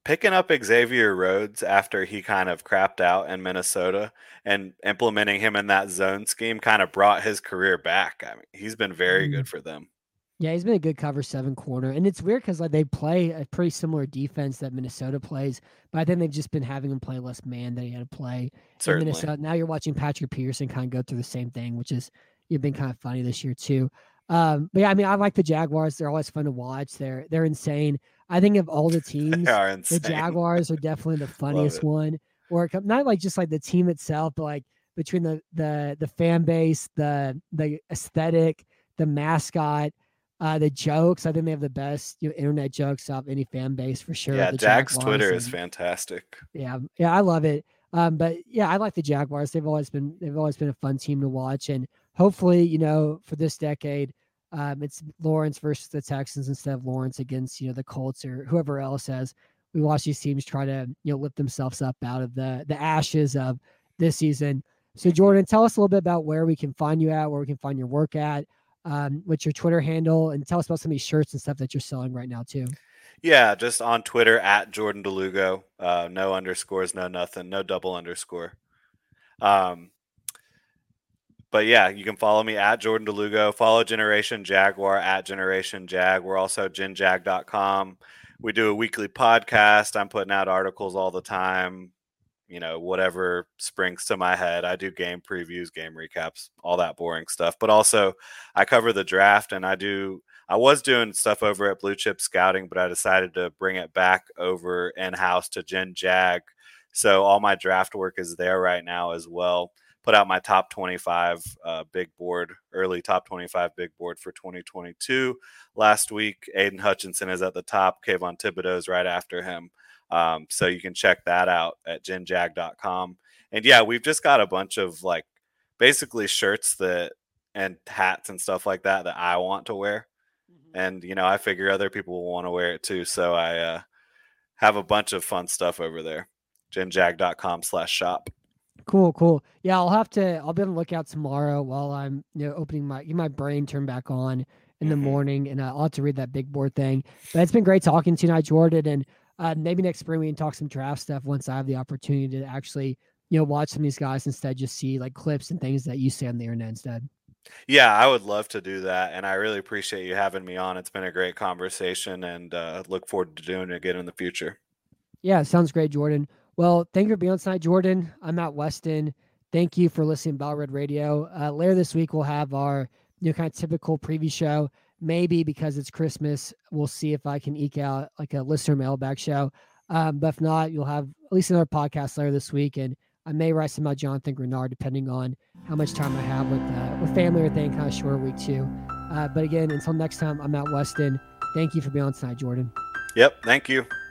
[SPEAKER 3] picking up Xavier Rhodes after he kind of crapped out in Minnesota and implementing him in that zone scheme kind of brought his career back. I mean, he's been very good for them.
[SPEAKER 2] Yeah, he's been a good cover 7 corner. And it's weird because like they play a pretty similar defense that Minnesota plays, but I think they've just been having him play less man than he had to play in Minnesota. Now you're watching Patrick Peterson kind of go through the same thing, which is you've been kind of funny this year too. But yeah, I mean, I like the Jaguars. They're always fun to watch. They're insane. I think of all the teams, the Jaguars are definitely the funniest one. Or not like just like the team itself, but like between the fan base, the aesthetic, the mascot, the jokes. I think they have the best internet jokes of any fan base for sure.
[SPEAKER 3] Yeah, Jags Twitter is fantastic.
[SPEAKER 2] Yeah, I love it. But yeah, I like the Jaguars. They've always been a fun team to watch, and hopefully, for this decade, it's Lawrence versus the Texans instead of Lawrence against the Colts or whoever else has. We watch these teams try to lift themselves up out of the ashes of this season. So Jordan, tell us a little bit about where we can find you at, where we can find your work at, what's your Twitter handle, and tell us about some of these shirts and stuff that you're selling right now too.
[SPEAKER 3] Yeah, just on Twitter at Jordan DeLugo. No underscores, no nothing, no double underscore. But yeah, you can follow me at Jordan DeLugo. Follow Generation Jaguar at Generation Jag. We're also genjag.com. We do a weekly podcast. I'm putting out articles all the time. Whatever springs to my head. I do game previews, game recaps, all that boring stuff. But also, I cover the draft, and I was doing stuff over at Blue Chip Scouting, but I decided to bring it back over in-house to Gen Jag. So all my draft work is there right now as well. Put out my top 25 big board, early top 25 big board for 2022 last week. Aiden Hutchinson is at the top. Kayvon Thibodeau is right after him. So you can check that out at genjag.com. And yeah, we've just got a bunch of like basically shirts and hats and stuff like that I want to wear. And, I figure other people will want to wear it too. So I have a bunch of fun stuff over there. genjag.com/shop.
[SPEAKER 2] Cool. Yeah, I'll be on the lookout tomorrow while I'm opening my brain turn back on in the morning, and I'll have to read that big board thing. But it's been great talking to you tonight, Jordan, and maybe next spring we can talk some draft stuff once I have the opportunity to actually watch some of these guys instead just see like clips and things that you see on the internet instead.
[SPEAKER 3] Yeah, I would love to do that, and I really appreciate you having me on. It's been a great conversation, and look forward to doing it again in the future.
[SPEAKER 2] Yeah, sounds great, Jordan. Well, thank you for being on tonight, Jordan. I'm Matt Weston. Thank you for listening to Battle Red Radio. Later this week, we'll have our kind of typical preview show. Maybe because it's Christmas, we'll see if I can eke out like a listener mailbag show. But if not, you'll have at least another podcast later this week, and I may write some about Jonathan Grenard depending on how much time I have with family or thing. Kind of shorter week too. But again, until next time, I'm Matt Weston. Thank you for being on tonight, Jordan.
[SPEAKER 3] Yep, thank you.